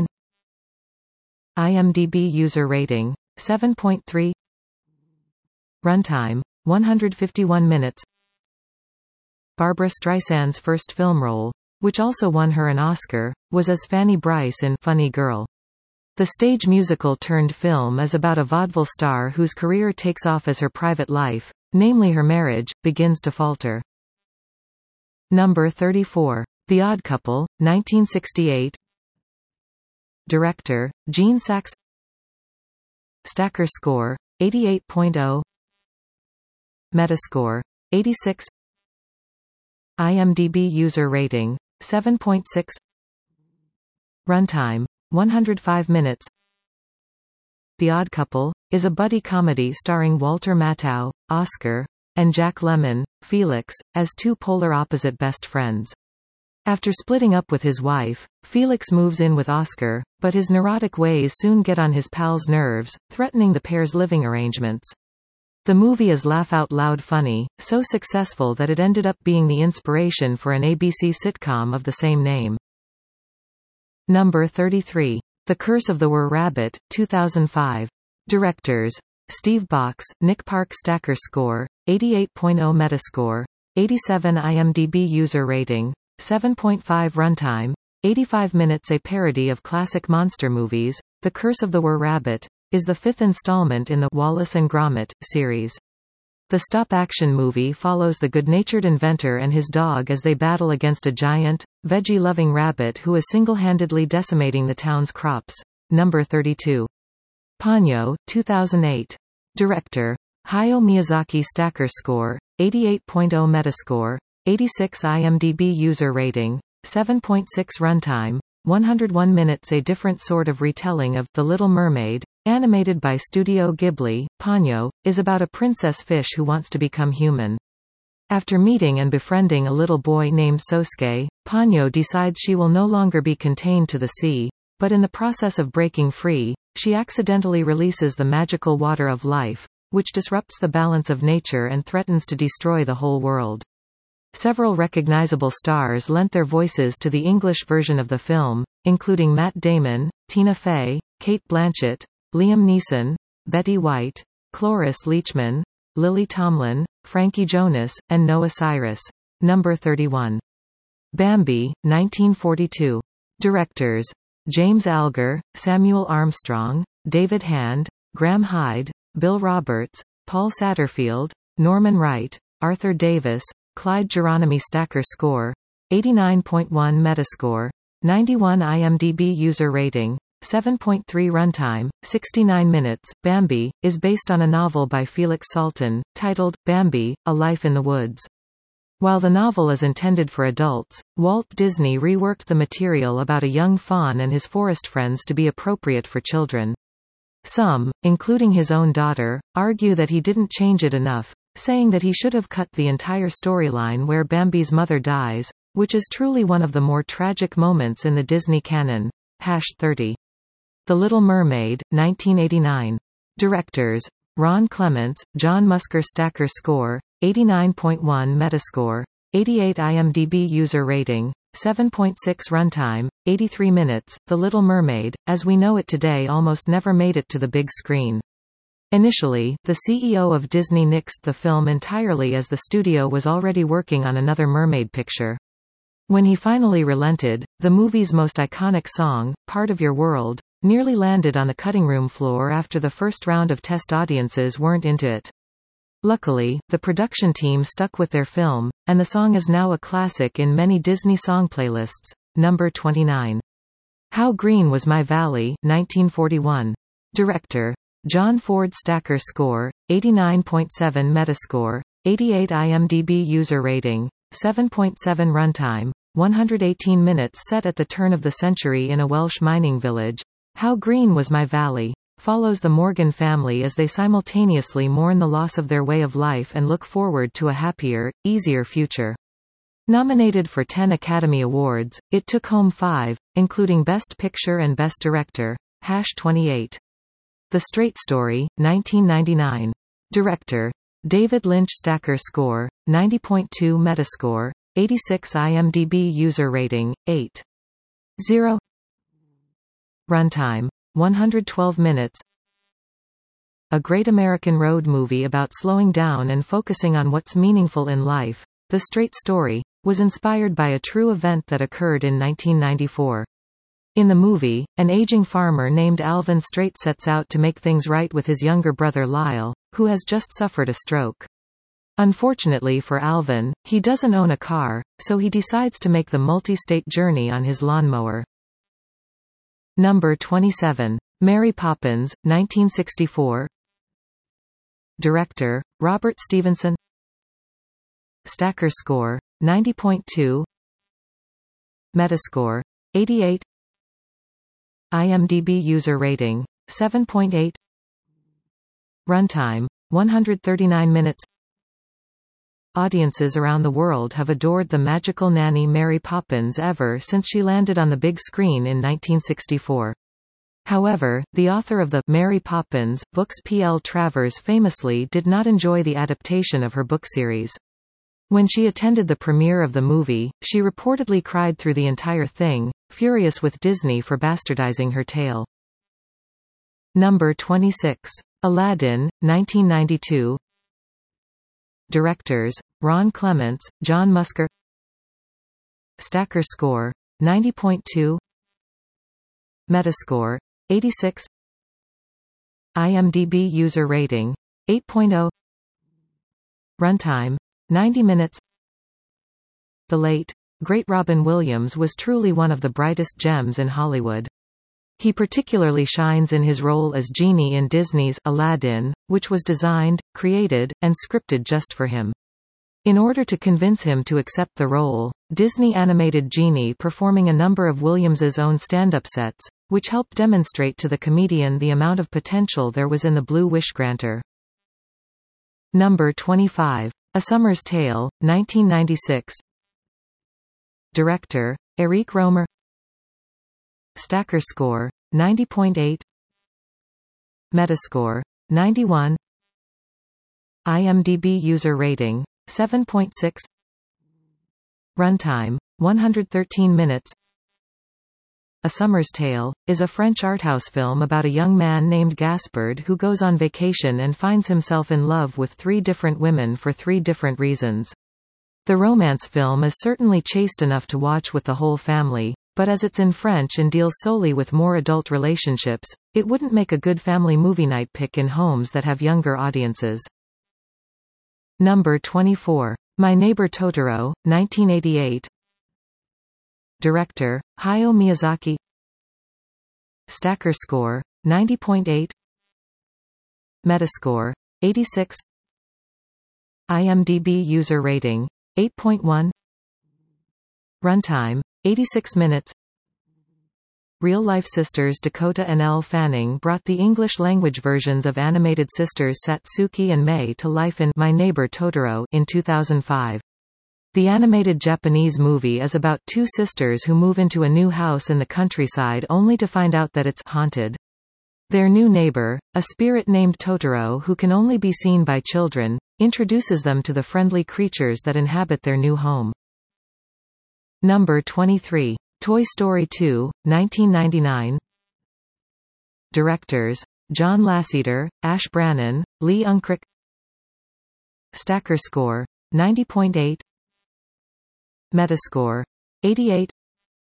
S1: IMDb user rating, seven point three. Runtime, one hundred fifty-one minutes. Barbra Streisand's first film role, which also won her an Oscar, was as Fanny Brice in Funny Girl. The stage musical turned film is about a vaudeville star whose career takes off as her private life, namely her marriage, begins to falter. Number thirty-four. The Odd Couple, nineteen sixty-eight. Director, Gene Saks. Stacker score, eighty-eight point oh. Metascore, eighty-six. IMDb user rating, seven point six. Runtime, one hundred five minutes. The Odd Couple is a buddy comedy starring Walter Matthau, Oscar, and Jack Lemmon, Felix, as two polar opposite best friends. After splitting up with his wife, Felix moves in with Oscar, but his neurotic ways soon get on his pal's nerves, threatening the pair's living arrangements. The movie is laugh-out-loud funny, so successful that it ended up being the inspiration for an A B C sitcom of the same name. Number thirty-three. The Curse of the Were Rabbit, two thousand five. Directors, Steve Box, Nick Park. Stacker score, eighty-eight point oh. Metascore, eighty-seven. IMDb user rating, seven point five. Runtime, eighty-five minutes. A parody of classic monster movies, The Curse of the Were Rabbit is the fifth installment in the Wallace and Gromit series. The stop-action movie follows the good-natured inventor and his dog as they battle against a giant, veggie-loving rabbit who is single-handedly decimating the town's crops. Number thirty-two. Ponyo, two thousand eight. Director, Hayao Miyazaki. Stacker score, eighty-eight point oh. Metascore, eighty-six. IMDb user rating, seven point six. Runtime, one hundred one minutes. A different sort of retelling of The Little Mermaid, animated by Studio Ghibli. Ponyo is about a princess fish who wants to become human. After meeting and befriending a little boy named Sosuke, Ponyo decides she will no longer be contained to the sea, but in the process of breaking free, she accidentally releases the magical water of life, which disrupts the balance of nature and threatens to destroy the whole world. Several recognizable stars lent their voices to the English version of the film, including Matt Damon, Tina Fey, Cate Blanchett, Liam Neeson, Betty White, Cloris Leachman, Lily Tomlin, Frankie Jonas, and Noah Cyrus. Number thirty-one. Bambi, nineteen forty-two. Directors, James Alger, Samuel Armstrong, David Hand, Graham Hyde, Bill Roberts, Paul Satterfield, Norman Wright, Arthur Davis, Clyde Geronimi. Stacker score, eighty-nine point one. Metascore, ninety-one. IMDb user rating, seven point three. Runtime, sixty-nine minutes. Bambi is based on a novel by Felix Salten, titled, Bambi, A Life in the Woods. While the novel is intended for adults, Walt Disney reworked the material about a young faun and his forest friends to be appropriate for children. Some, including his own daughter, argue that he didn't change it enough, saying that he should have cut the entire storyline where Bambi's mother dies, which is truly one of the more tragic moments in the Disney canon. Hash thirty. The Little Mermaid, nineteen eighty-nine. Directors, Ron Clements, John Musker. Stacker score, eighty-nine point one. Metascore, eighty-eight IMDb user rating, seven point six runtime, eighty-three minutes. The Little Mermaid, as we know it today, almost never made it to the big screen. Initially, the C E O of Disney nixed the film entirely as the studio was already working on another mermaid picture. When he finally relented, the movie's most iconic song, Part of Your World, nearly landed on the cutting room floor after the first round of test audiences weren't into it. Luckily, the production team stuck with their film, and the song is now a classic in many Disney song playlists. Number twenty-nine. How Green Was My Valley, nineteen forty-one. Director John Ford. Stacker score, eighty-nine point seven Metascore, eighty-eight IMDb user rating, seven point seven runtime, one hundred eighteen minutes. Set at the turn of the century in a Welsh mining village, How Green Was My Valley follows the Morgan family as they simultaneously mourn the loss of their way of life and look forward to a happier, easier future. Nominated for ten Academy Awards, it took home five, including Best Picture and Best Director. Hash twenty-eight. The Straight Story, nineteen ninety-nine. Director David Lynch. Stacker score, ninety point two Metascore, eighty-six IMDb user rating, eight point zero. Runtime, one hundred twelve minutes. A great American road movie about slowing down and focusing on what's meaningful in life, The Straight Story was inspired by a true event that occurred in nineteen ninety-four. In the movie, an aging farmer named Alvin Straight sets out to make things right with his younger brother Lyle, who has just suffered a stroke. Unfortunately for Alvin, he doesn't own a car, so he decides to make the multi-state journey on his lawnmower. Number twenty-seven. Mary Poppins, nineteen sixty-four. Director Robert Stevenson. Stacker score, ninety point two. Metascore, eighty-eight. IMDb user rating, seven point eight. Runtime, one hundred thirty-nine minutes. Audiences around the world have adored the magical nanny Mary Poppins ever since she landed on the big screen in nineteen sixty-four. However, the author of the Mary Poppins books, P L Travers, famously did not enjoy the adaptation of her book series. When she attended the premiere of the movie, she reportedly cried through the entire thing, furious with Disney for bastardizing her tale. Number twenty-six. Aladdin, nineteen ninety-two. Directors Ron Clements, John Musker. Stacker score, ninety point two. Metascore, eighty-six. IMDb user rating, eight point zero. Runtime, ninety minutes. The late, great Robin Williams was truly one of the brightest gems in Hollywood. He particularly shines in his role as Genie in Disney's Aladdin, which was designed, created, and scripted just for him. In order to convince him to accept the role, Disney animated Genie performing a number of Williams's own stand-up sets, which helped demonstrate to the comedian the amount of potential there was in the Blue Wish granter. Number twenty-five. A Summer's Tale, nineteen ninety-six. Director Eric Romer. Stacker score, ninety point eight. Metascore, ninety-one. IMDb user rating, seven point six. Runtime, one hundred thirteen minutes. A Summer's Tale is a French arthouse film about a young man named Gaspard who goes on vacation and finds himself in love with three different women for three different reasons. The romance film is certainly chaste enough to watch with the whole family, but as it's in French and deals solely with more adult relationships, it wouldn't make a good family movie night pick in homes that have younger audiences. Number twenty-four. My Neighbor Totoro, nineteen eighty-eight. Director Hayao Miyazaki. Stacker score, ninety point eight. Metascore, eighty-six. IMDb user rating, eight point one. Runtime, eighty-six minutes. Real-life sisters Dakota and Elle Fanning brought the English-language versions of animated sisters Satsuki and Mei to life in My Neighbor Totoro in two thousand five. The animated Japanese movie is about two sisters who move into a new house in the countryside only to find out that it's haunted. Their new neighbor, a spirit named Totoro who can only be seen by children, introduces them to the friendly creatures that inhabit their new home. Number twenty-three. Toy Story two, nineteen ninety-nine. Directors: John Lasseter, Ash Brannon, Lee Unkrich. Stacker score: ninety point eight. Metascore: eighty-eight.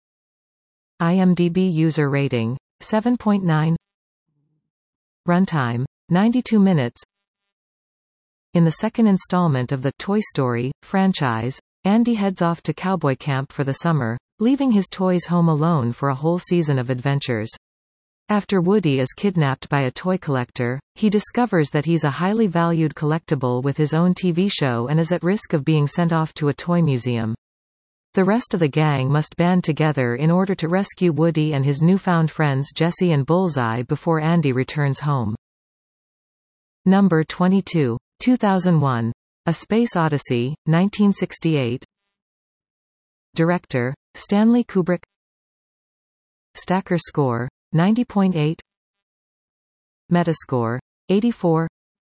S1: IMDb user rating: seven point nine. Runtime: ninety-two minutes. In the second installment of the Toy Story franchise, Andy heads off to cowboy camp for the summer, leaving his toys home alone for a whole season of adventures. After Woody is kidnapped by a toy collector, he discovers that he's a highly valued collectible with his own T V show and is at risk of being sent off to a toy museum. The rest of the gang must band together in order to rescue Woody and his newfound friends Jessie and Bullseye before Andy returns home. Number twenty-two. two thousand one. A Space Odyssey, nineteen sixty-eight. Director: Stanley Kubrick. Stacker score: ninety point eight. Metascore: eighty-four.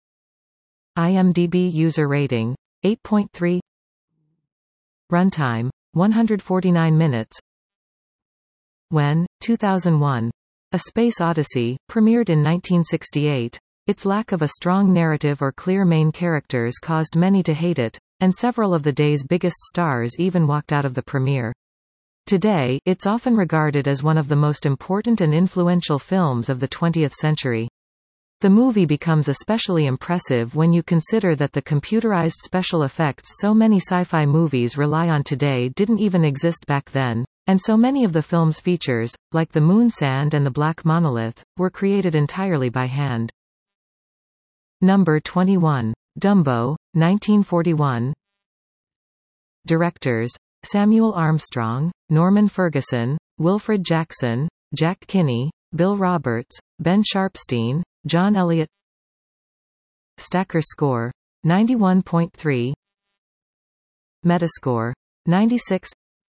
S1: IMDb user rating: eight point three. Runtime: one hundred forty-nine minutes. When two thousand one. A Space Odyssey premiered in nineteen sixty-eight, its lack of a strong narrative or clear main characters caused many to hate it, and several of the day's biggest stars even walked out of the premiere. Today, it's often regarded as one of the most important and influential films of the twentieth century. The movie becomes especially impressive when you consider that the computerized special effects so many sci-fi movies rely on today didn't even exist back then, and so many of the film's features, like the moon sand and the black monolith, were created entirely by hand. Number twenty-one. Dumbo, nineteen forty-one. Directors: Samuel Armstrong, Norman Ferguson, Wilfred Jackson, Jack Kinney, Bill Roberts, Ben Sharpstein, John Elliott. Stacker score: ninety-one point three. Metascore: ninety-six.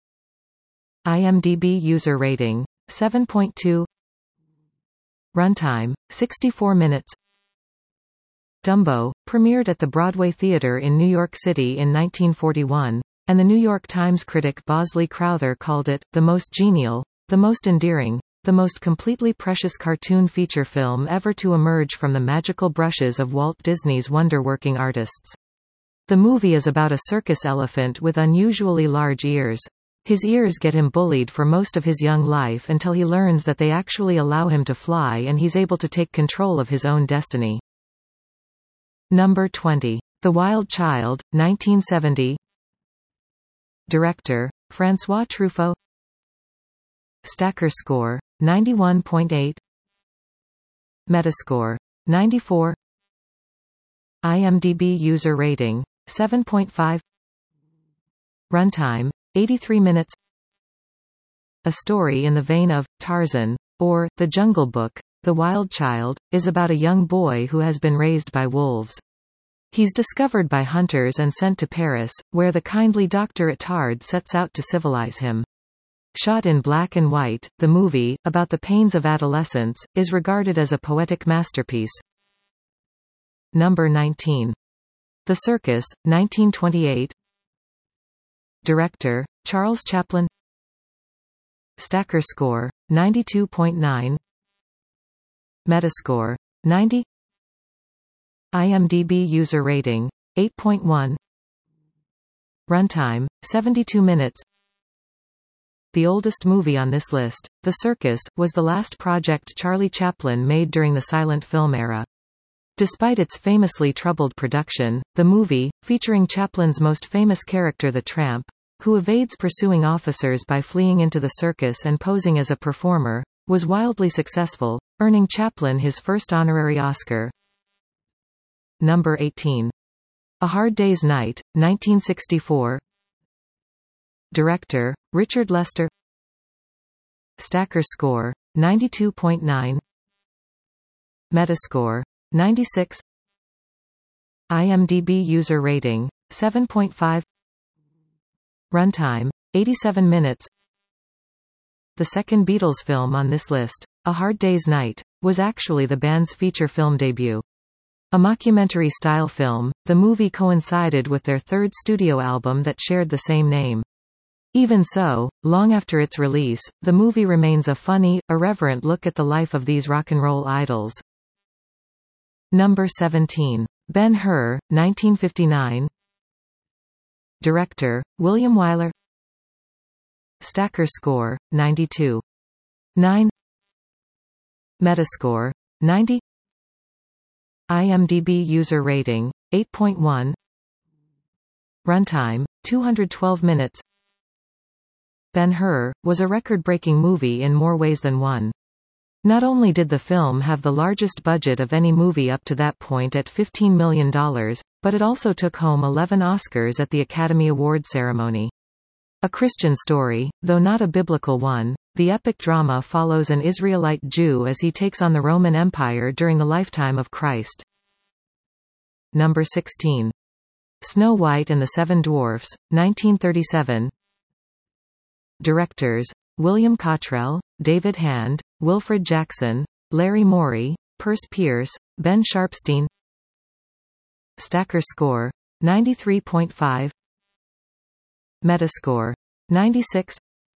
S1: IMDb user rating: seven point two. Runtime: sixty-four minutes. Dumbo premiered at the Broadway Theatre in New York City in nineteen forty-one, and the New York Times critic Bosley Crowther called it the most genial, the most endearing, the most completely precious cartoon feature film ever to emerge from the magical brushes of Walt Disney's wonder-working artists. The movie is about a circus elephant with unusually large ears. His ears get him bullied for most of his young life until he learns that they actually allow him to fly and he's able to take control of his own destiny. Number twenty. The Wild Child, nineteen seventy. Director: François Truffaut. Stacker score: ninety-one point eight. Metascore: ninety-four. IMDb user rating: seven point five. Runtime: eighty-three minutes. A story in the vein of Tarzan or The Jungle Book, The Wild Child is about a young boy who has been raised by wolves. He's discovered by hunters and sent to Paris, where the kindly Doctor Ettard sets out to civilize him. Shot in black and white, the movie, about the pains of adolescence, is regarded as a poetic masterpiece. Number nineteen. The Circus, nineteen twenty-eight. Director: Charles Chaplin. Stacker score: ninety-two point nine. Metascore: ninety. IMDb user rating: eight point one. Runtime: seventy-two minutes. The oldest movie on this list, The Circus, was the last project Charlie Chaplin made during the silent film era. Despite its famously troubled production, the movie, featuring Chaplin's most famous character the Tramp, who evades pursuing officers by fleeing into the circus and posing as a performer, was wildly successful, earning Chaplin his first honorary Oscar. Number eighteen. A Hard Day's Night, nineteen sixty-four. Director: Richard Lester. Stacker score: ninety-two point nine. Metascore: ninety-six. IMDb user rating: seven point five. Runtime: eighty-seven minutes. The second Beatles film on this list, A Hard Day's Night, was actually the band's feature film debut. A mockumentary-style film, the movie coincided with their third studio album that shared the same name. Even so, long after its release, the movie remains a funny, irreverent look at the life of these rock and roll idols. Number seventeen. Ben-Hur, nineteen fifty-nine. Director, William Wyler. Stacker score, ninety-two point nine. Metascore, ninety. IMDb user rating, eight point one. Runtime, two hundred twelve minutes. Ben-Hur was a record-breaking movie in more ways than one. Not only did the film have the largest budget of any movie up to that point at fifteen million dollars, but it also took home eleven Oscars at the Academy Awards ceremony. A Christian story, though not a biblical one, the epic drama follows an Israelite Jew as he takes on the Roman Empire during the lifetime of Christ. Number sixteen. Snow White and the Seven Dwarfs, nineteen thirty-seven. Directors, William Cottrell, David Hand, Wilfred Jackson, Larry Morey, Perce Pierce, Ben Sharpstein. Stacker score, ninety-three point five. Metascore, ninety-six.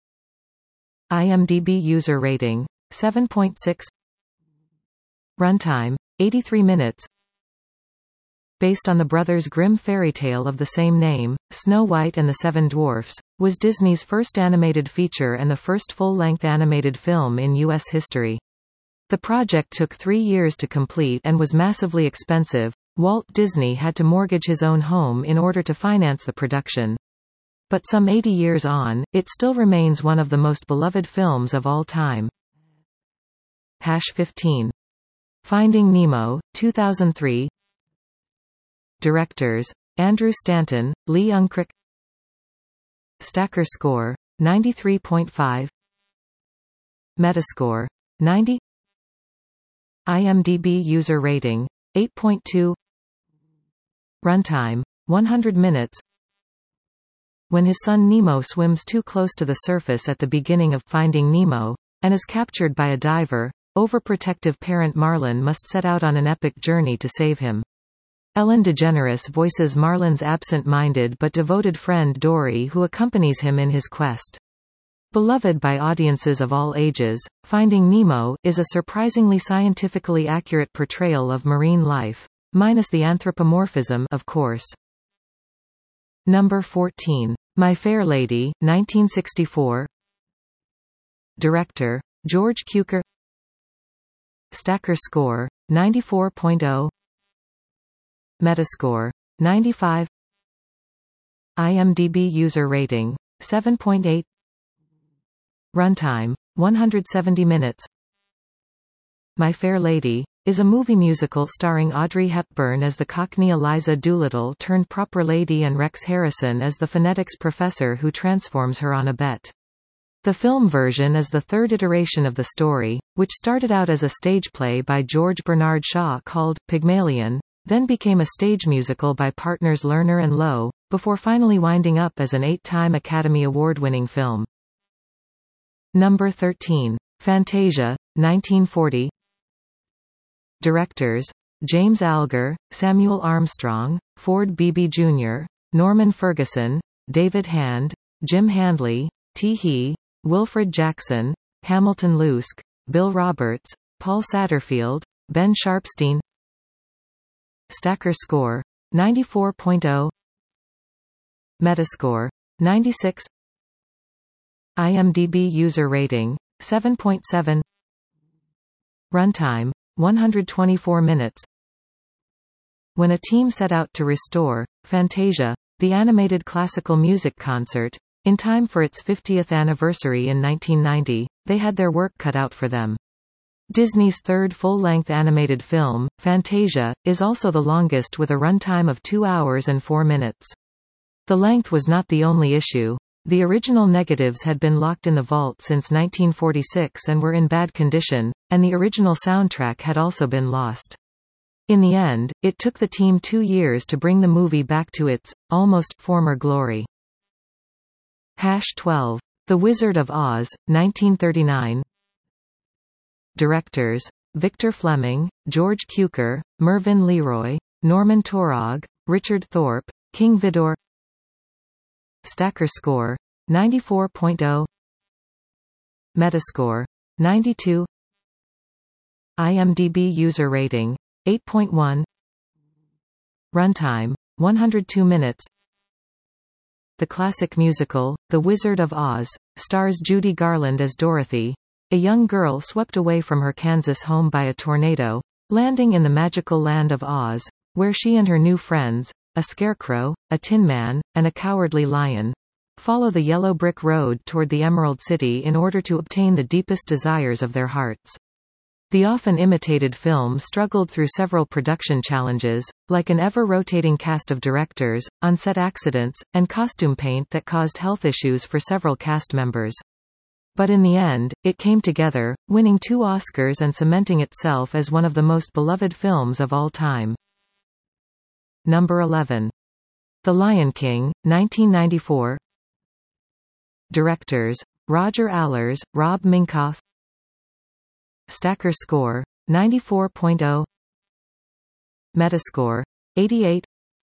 S1: IMDb user rating, seven point six. Runtime, eighty-three minutes. Based on the Brothers Grimm fairy tale of the same name, Snow White and the Seven Dwarfs was Disney's first animated feature and the first full-length animated film in U S history. The project took three years to complete and was massively expensive. Walt Disney had to mortgage his own home in order to finance the production. But some eighty years on, it still remains one of the most beloved films of all time. Hash fifteen. Finding Nemo, two thousand three. Directors, Andrew Stanton, Lee Unkrich. Stacker score, ninety-three point five. Metascore, ninety. IMDb user rating, eight point two. Runtime, one hundred minutes. When his son Nemo swims too close to the surface at the beginning of Finding Nemo, and is captured by a diver, overprotective parent Marlin must set out on an epic journey to save him. Ellen DeGeneres voices Marlin's absent-minded but devoted friend Dory, who accompanies him in his quest. Beloved by audiences of all ages, Finding Nemo is a surprisingly scientifically accurate portrayal of marine life. Minus the anthropomorphism, of course. Number fourteen. My Fair Lady, nineteen sixty-four. Director, George Cukor. Stacker score, ninety-four point zero. Metascore, ninety-five. IMDb user rating, seven point eight. Runtime, one hundred seventy minutes. My Fair Lady is a movie musical starring Audrey Hepburn as the Cockney Eliza Doolittle turned proper lady and Rex Harrison as the phonetics professor who transforms her on a bet. The film version is the third iteration of the story, which started out as a stage play by George Bernard Shaw called Pygmalion, then became a stage musical by partners Lerner and Loewe, before finally winding up as an eight-time Academy Award-winning film. Number thirteen. Fantasia, nineteen forty. Directors, James Alger, Samuel Armstrong, Ford Beebe Junior, Norman Ferguson, David Hand, Jim Handley, T. He, Wilfred Jackson, Hamilton Luske, Bill Roberts, Paul Satterfield, Ben Sharpstein. Stacker score, ninety-four point zero. Metascore, ninety-six. IMDb user rating, seven point seven. Runtime, one hundred twenty-four minutes. When a team set out to restore Fantasia, the animated classical music concert, in time for its fiftieth anniversary in nineteen ninety, they had their work cut out for them. Disney's third full-length animated film, Fantasia, is also the longest with a runtime of two hours and four minutes. The length was not the only issue. The original negatives had been locked in the vault since nineteen forty-six and were in bad condition, and the original soundtrack had also been lost. In the end, it took the team two years to bring the movie back to its, almost, former glory. Hash twelve. The Wizard of Oz, nineteen thirty-nine. Directors, Victor Fleming, George Cukor, Mervyn Leroy, Norman Taurog, Richard Thorpe, King Vidor. Stacker score, ninety-four point zero. Metascore, ninety-two. IMDb user rating, eight point one. Runtime, one hundred two minutes. The classic musical, The Wizard of Oz, stars Judy Garland as Dorothy, a young girl swept away from her Kansas home by a tornado, landing in the magical land of Oz, where she and her new friends, a scarecrow, a tin man, and a cowardly lion, follow the yellow brick road toward the Emerald City in order to obtain the deepest desires of their hearts. The often imitated film struggled through several production challenges, like an ever-rotating cast of directors, on-set accidents, and costume paint that caused health issues for several cast members. But in the end, it came together, winning two Oscars and cementing itself as one of the most beloved films of all time. Number eleven. The Lion King, nineteen ninety-four. Directors, Roger Allers, Rob Minkoff. Stacker score, ninety-four point zero. Metascore, eighty-eight.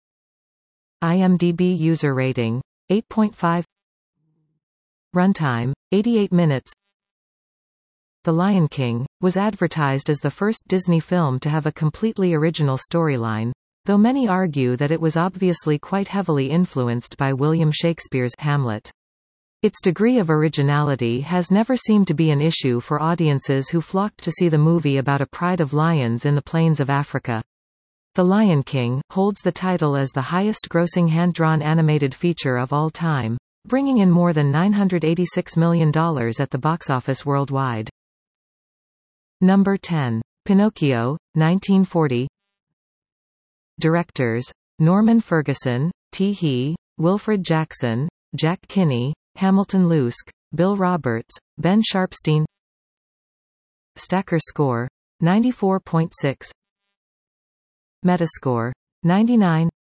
S1: IMDb user rating, eight point five. Runtime, eighty-eight minutes. The Lion King was advertised as the first Disney film to have a completely original storyline, though many argue that it was obviously quite heavily influenced by William Shakespeare's Hamlet. Its degree of originality has never seemed to be an issue for audiences who flocked to see the movie about a pride of lions in the plains of Africa. The Lion King holds the title as the highest-grossing hand-drawn animated feature of all time, bringing in more than nine hundred eighty-six million dollars at the box office worldwide. Number ten. Pinocchio, nineteen forty. Directors, Norman Ferguson, T. He, Wilfred Jackson, Jack Kinney, Hamilton Luske, Bill Roberts, Ben Sharpstein. Stacker score, ninety-four point six. Metascore, ninety-nine.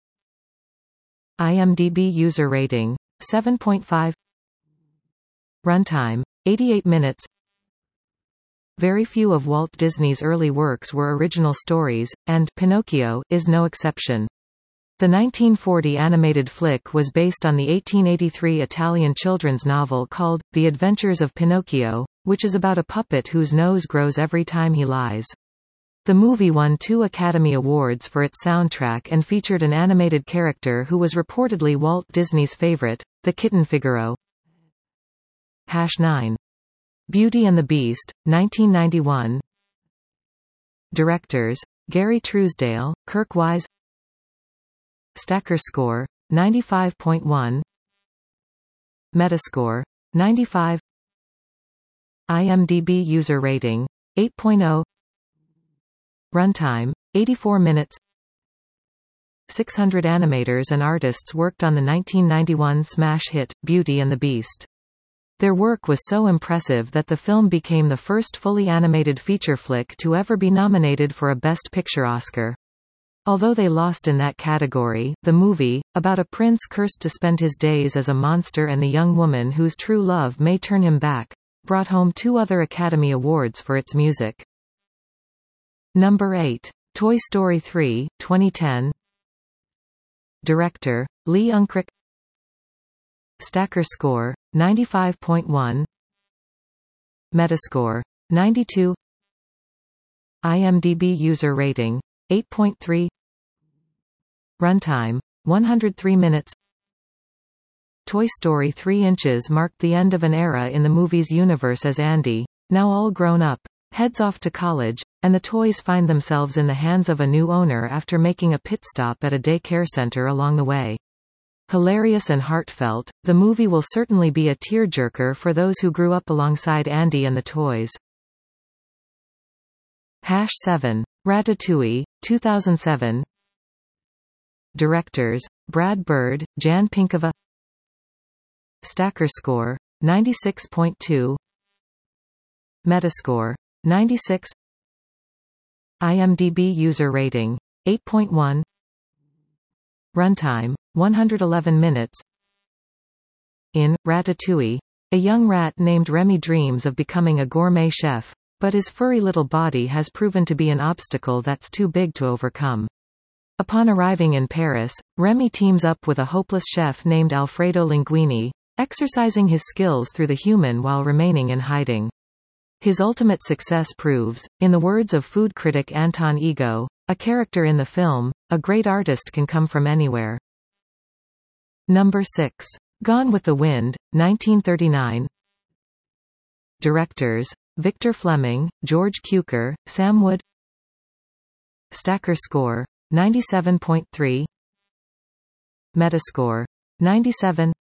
S1: IMDb user rating, seven point five. Runtime, eighty-eight minutes. Very few of Walt Disney's early works were original stories, and Pinocchio is no exception. The nineteen forty animated flick was based on the eighteen eighty-three Italian children's novel called The Adventures of Pinocchio, which is about a puppet whose nose grows every time he lies. The movie won two Academy Awards for its soundtrack and featured an animated character who was reportedly Walt Disney's favorite, the kitten Figaro. nine. Beauty and the Beast, nineteen ninety-one. Directors, Gary Truesdale, Kirk Wise. Stacker score, ninety-five point one. Metascore, ninety-five. IMDb user rating, eight point zero. Runtime, eighty-four minutes. six hundred animators and artists worked on the nineteen ninety-one smash hit, Beauty and the Beast. Their work was so impressive that the film became the first fully animated feature flick to ever be nominated for a Best Picture Oscar. Although they lost in that category, the movie, about a prince cursed to spend his days as a monster and the young woman whose true love may turn him back, brought home two other Academy Awards for its music. Number eight. Toy Story three, twenty ten. Director, Lee Unkrich. Stacker score, ninety-five point one. Metascore, ninety-two. IMDb user rating, eight point three. Runtime, one hundred three minutes. Toy Story three inches marked the end of an era in the movie's universe as Andy, now all grown up, heads off to college, and the toys find themselves in the hands of a new owner after making a pit stop at a daycare center along the way. Hilarious and heartfelt, the movie will certainly be a tearjerker for those who grew up alongside Andy and the toys. seven. Ratatouille, two thousand seven. Directors, Brad Bird, Jan Pinkova. Stacker score, ninety-six point two. Metascore, ninety-six. IMDb user rating, eight point one. Runtime, one hundred eleven minutes. In Ratatouille, a young rat named Remy dreams of becoming a gourmet chef, but his furry little body has proven to be an obstacle that's too big to overcome. Upon arriving in Paris, Remy teams up with a hopeless chef named Alfredo Linguini, exercising his skills through the human while remaining in hiding. His ultimate success proves, in the words of food critic Anton Ego, a character in the film, a great artist can come from anywhere. Number six. Gone with the Wind, nineteen thirty-nine. Directors: Victor Fleming, George Cukor, Sam Wood. Stacker score: ninety-seven point three. Metascore: ninety-seven.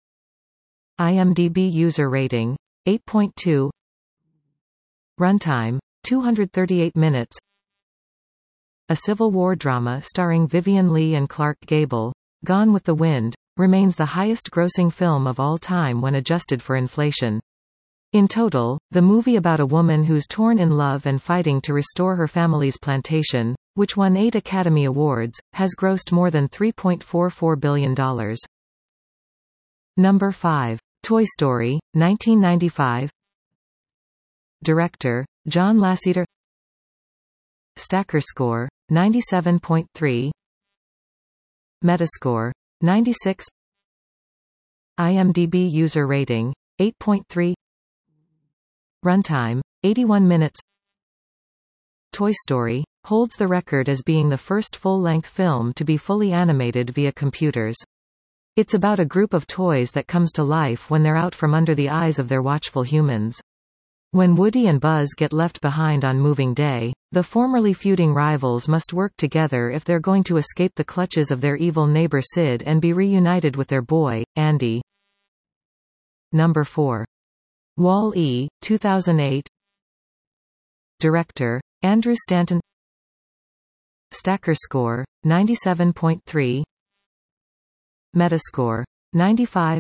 S1: IMDb user rating: eight point two. Runtime: two hundred thirty-eight minutes. A Civil War drama starring Vivien Leigh and Clark Gable, Gone with the Wind remains the highest-grossing film of all time when adjusted for inflation. In total, the movie about a woman who's torn in love and fighting to restore her family's plantation, which won eight Academy Awards, has grossed more than three point four four billion dollars. Number five. Toy Story, nineteen ninety-five. Director: John Lasseter. Stacker score: ninety-seven point three. Metascore: ninety-six. IMDb user rating: eight point three. Runtime: eighty-one minutes. Toy Story holds the record as being the first full-length film to be fully animated via computers. It's about a group of toys that comes to life when they're out from under the eyes of their watchful humans. When Woody and Buzz get left behind on moving day, the formerly feuding rivals must work together if they're going to escape the clutches of their evil neighbor Sid and be reunited with their boy, Andy. Number four. Wall-E, two thousand eight. Director: Andrew Stanton. Stacker score: ninety-seven point three. Metascore: ninety-five.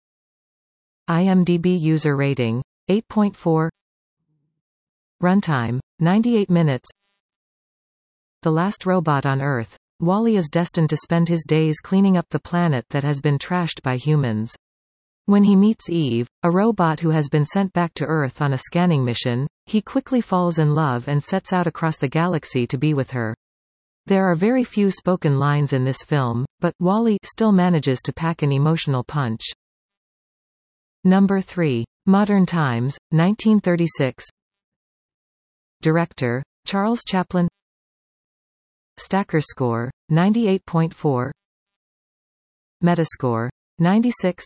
S1: IMDb user rating: eight point four. Runtime: ninety-eight minutes. The last robot on Earth, Wall-E is destined to spend his days cleaning up the planet that has been trashed by humans. When he meets Eve, a robot who has been sent back to Earth on a scanning mission, he quickly falls in love and sets out across the galaxy to be with her. There are very few spoken lines in this film, but Wall-E still manages to pack an emotional punch. Number three. Modern Times, nineteen thirty-six. Director: Charles Chaplin. Stacker score: ninety-eight point four. Metascore: ninety-six.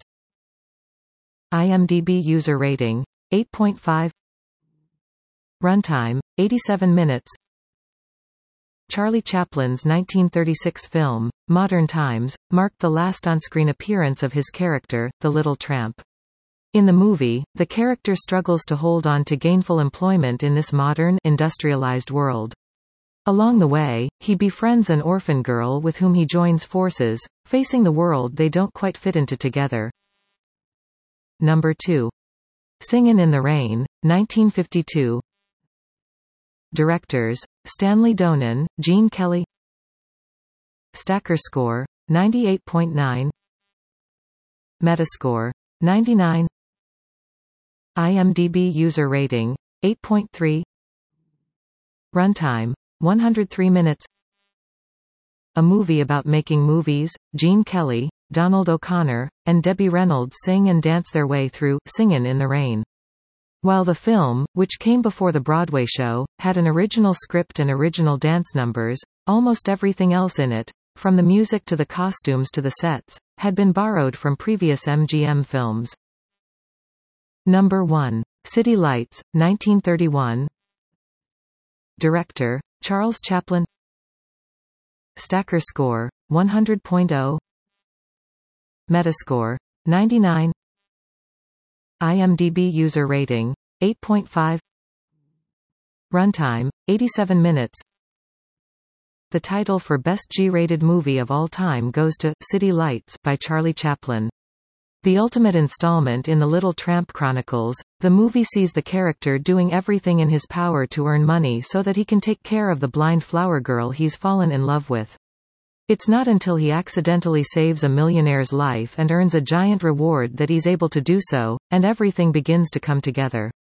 S1: IMDb user rating: eight point five. Runtime: eighty-seven minutes. Charlie Chaplin's nineteen thirty-six film, Modern Times, marked the last on-screen appearance of his character, the Little Tramp. In the movie, the character struggles to hold on to gainful employment in this modern, industrialized world. Along the way, he befriends an orphan girl with whom he joins forces, facing the world they don't quite fit into together. Number two. Singin' in the Rain, nineteen fifty-two. Directors: Stanley Donen, Gene Kelly. Stacker score: ninety-eight point nine. Metascore: ninety-nine. IMDb user rating: eight point three. Runtime: one hundred three minutes. A movie about making movies. Gene Kelly, Donald O'Connor, and Debbie Reynolds sing and dance their way through Singin' in the Rain. While the film, which came before the Broadway show, had an original script and original dance numbers, almost everything else in it, from the music to the costumes to the sets, had been borrowed from previous M G M films. Number one. City Lights, nineteen thirty-one. Director: Charles Chaplin. Stacker score: one hundred point zero. Metascore: ninety-nine. IMDb user rating: eight point five. Runtime: eighty-seven minutes. The title for Best G-rated movie of all time goes to City Lights by Charlie Chaplin. The ultimate installment in the Little Tramp Chronicles, the movie sees the character doing everything in his power to earn money so that he can take care of the blind flower girl he's fallen in love with. It's not until he accidentally saves a millionaire's life and earns a giant reward that he's able to do so, and everything begins to come together.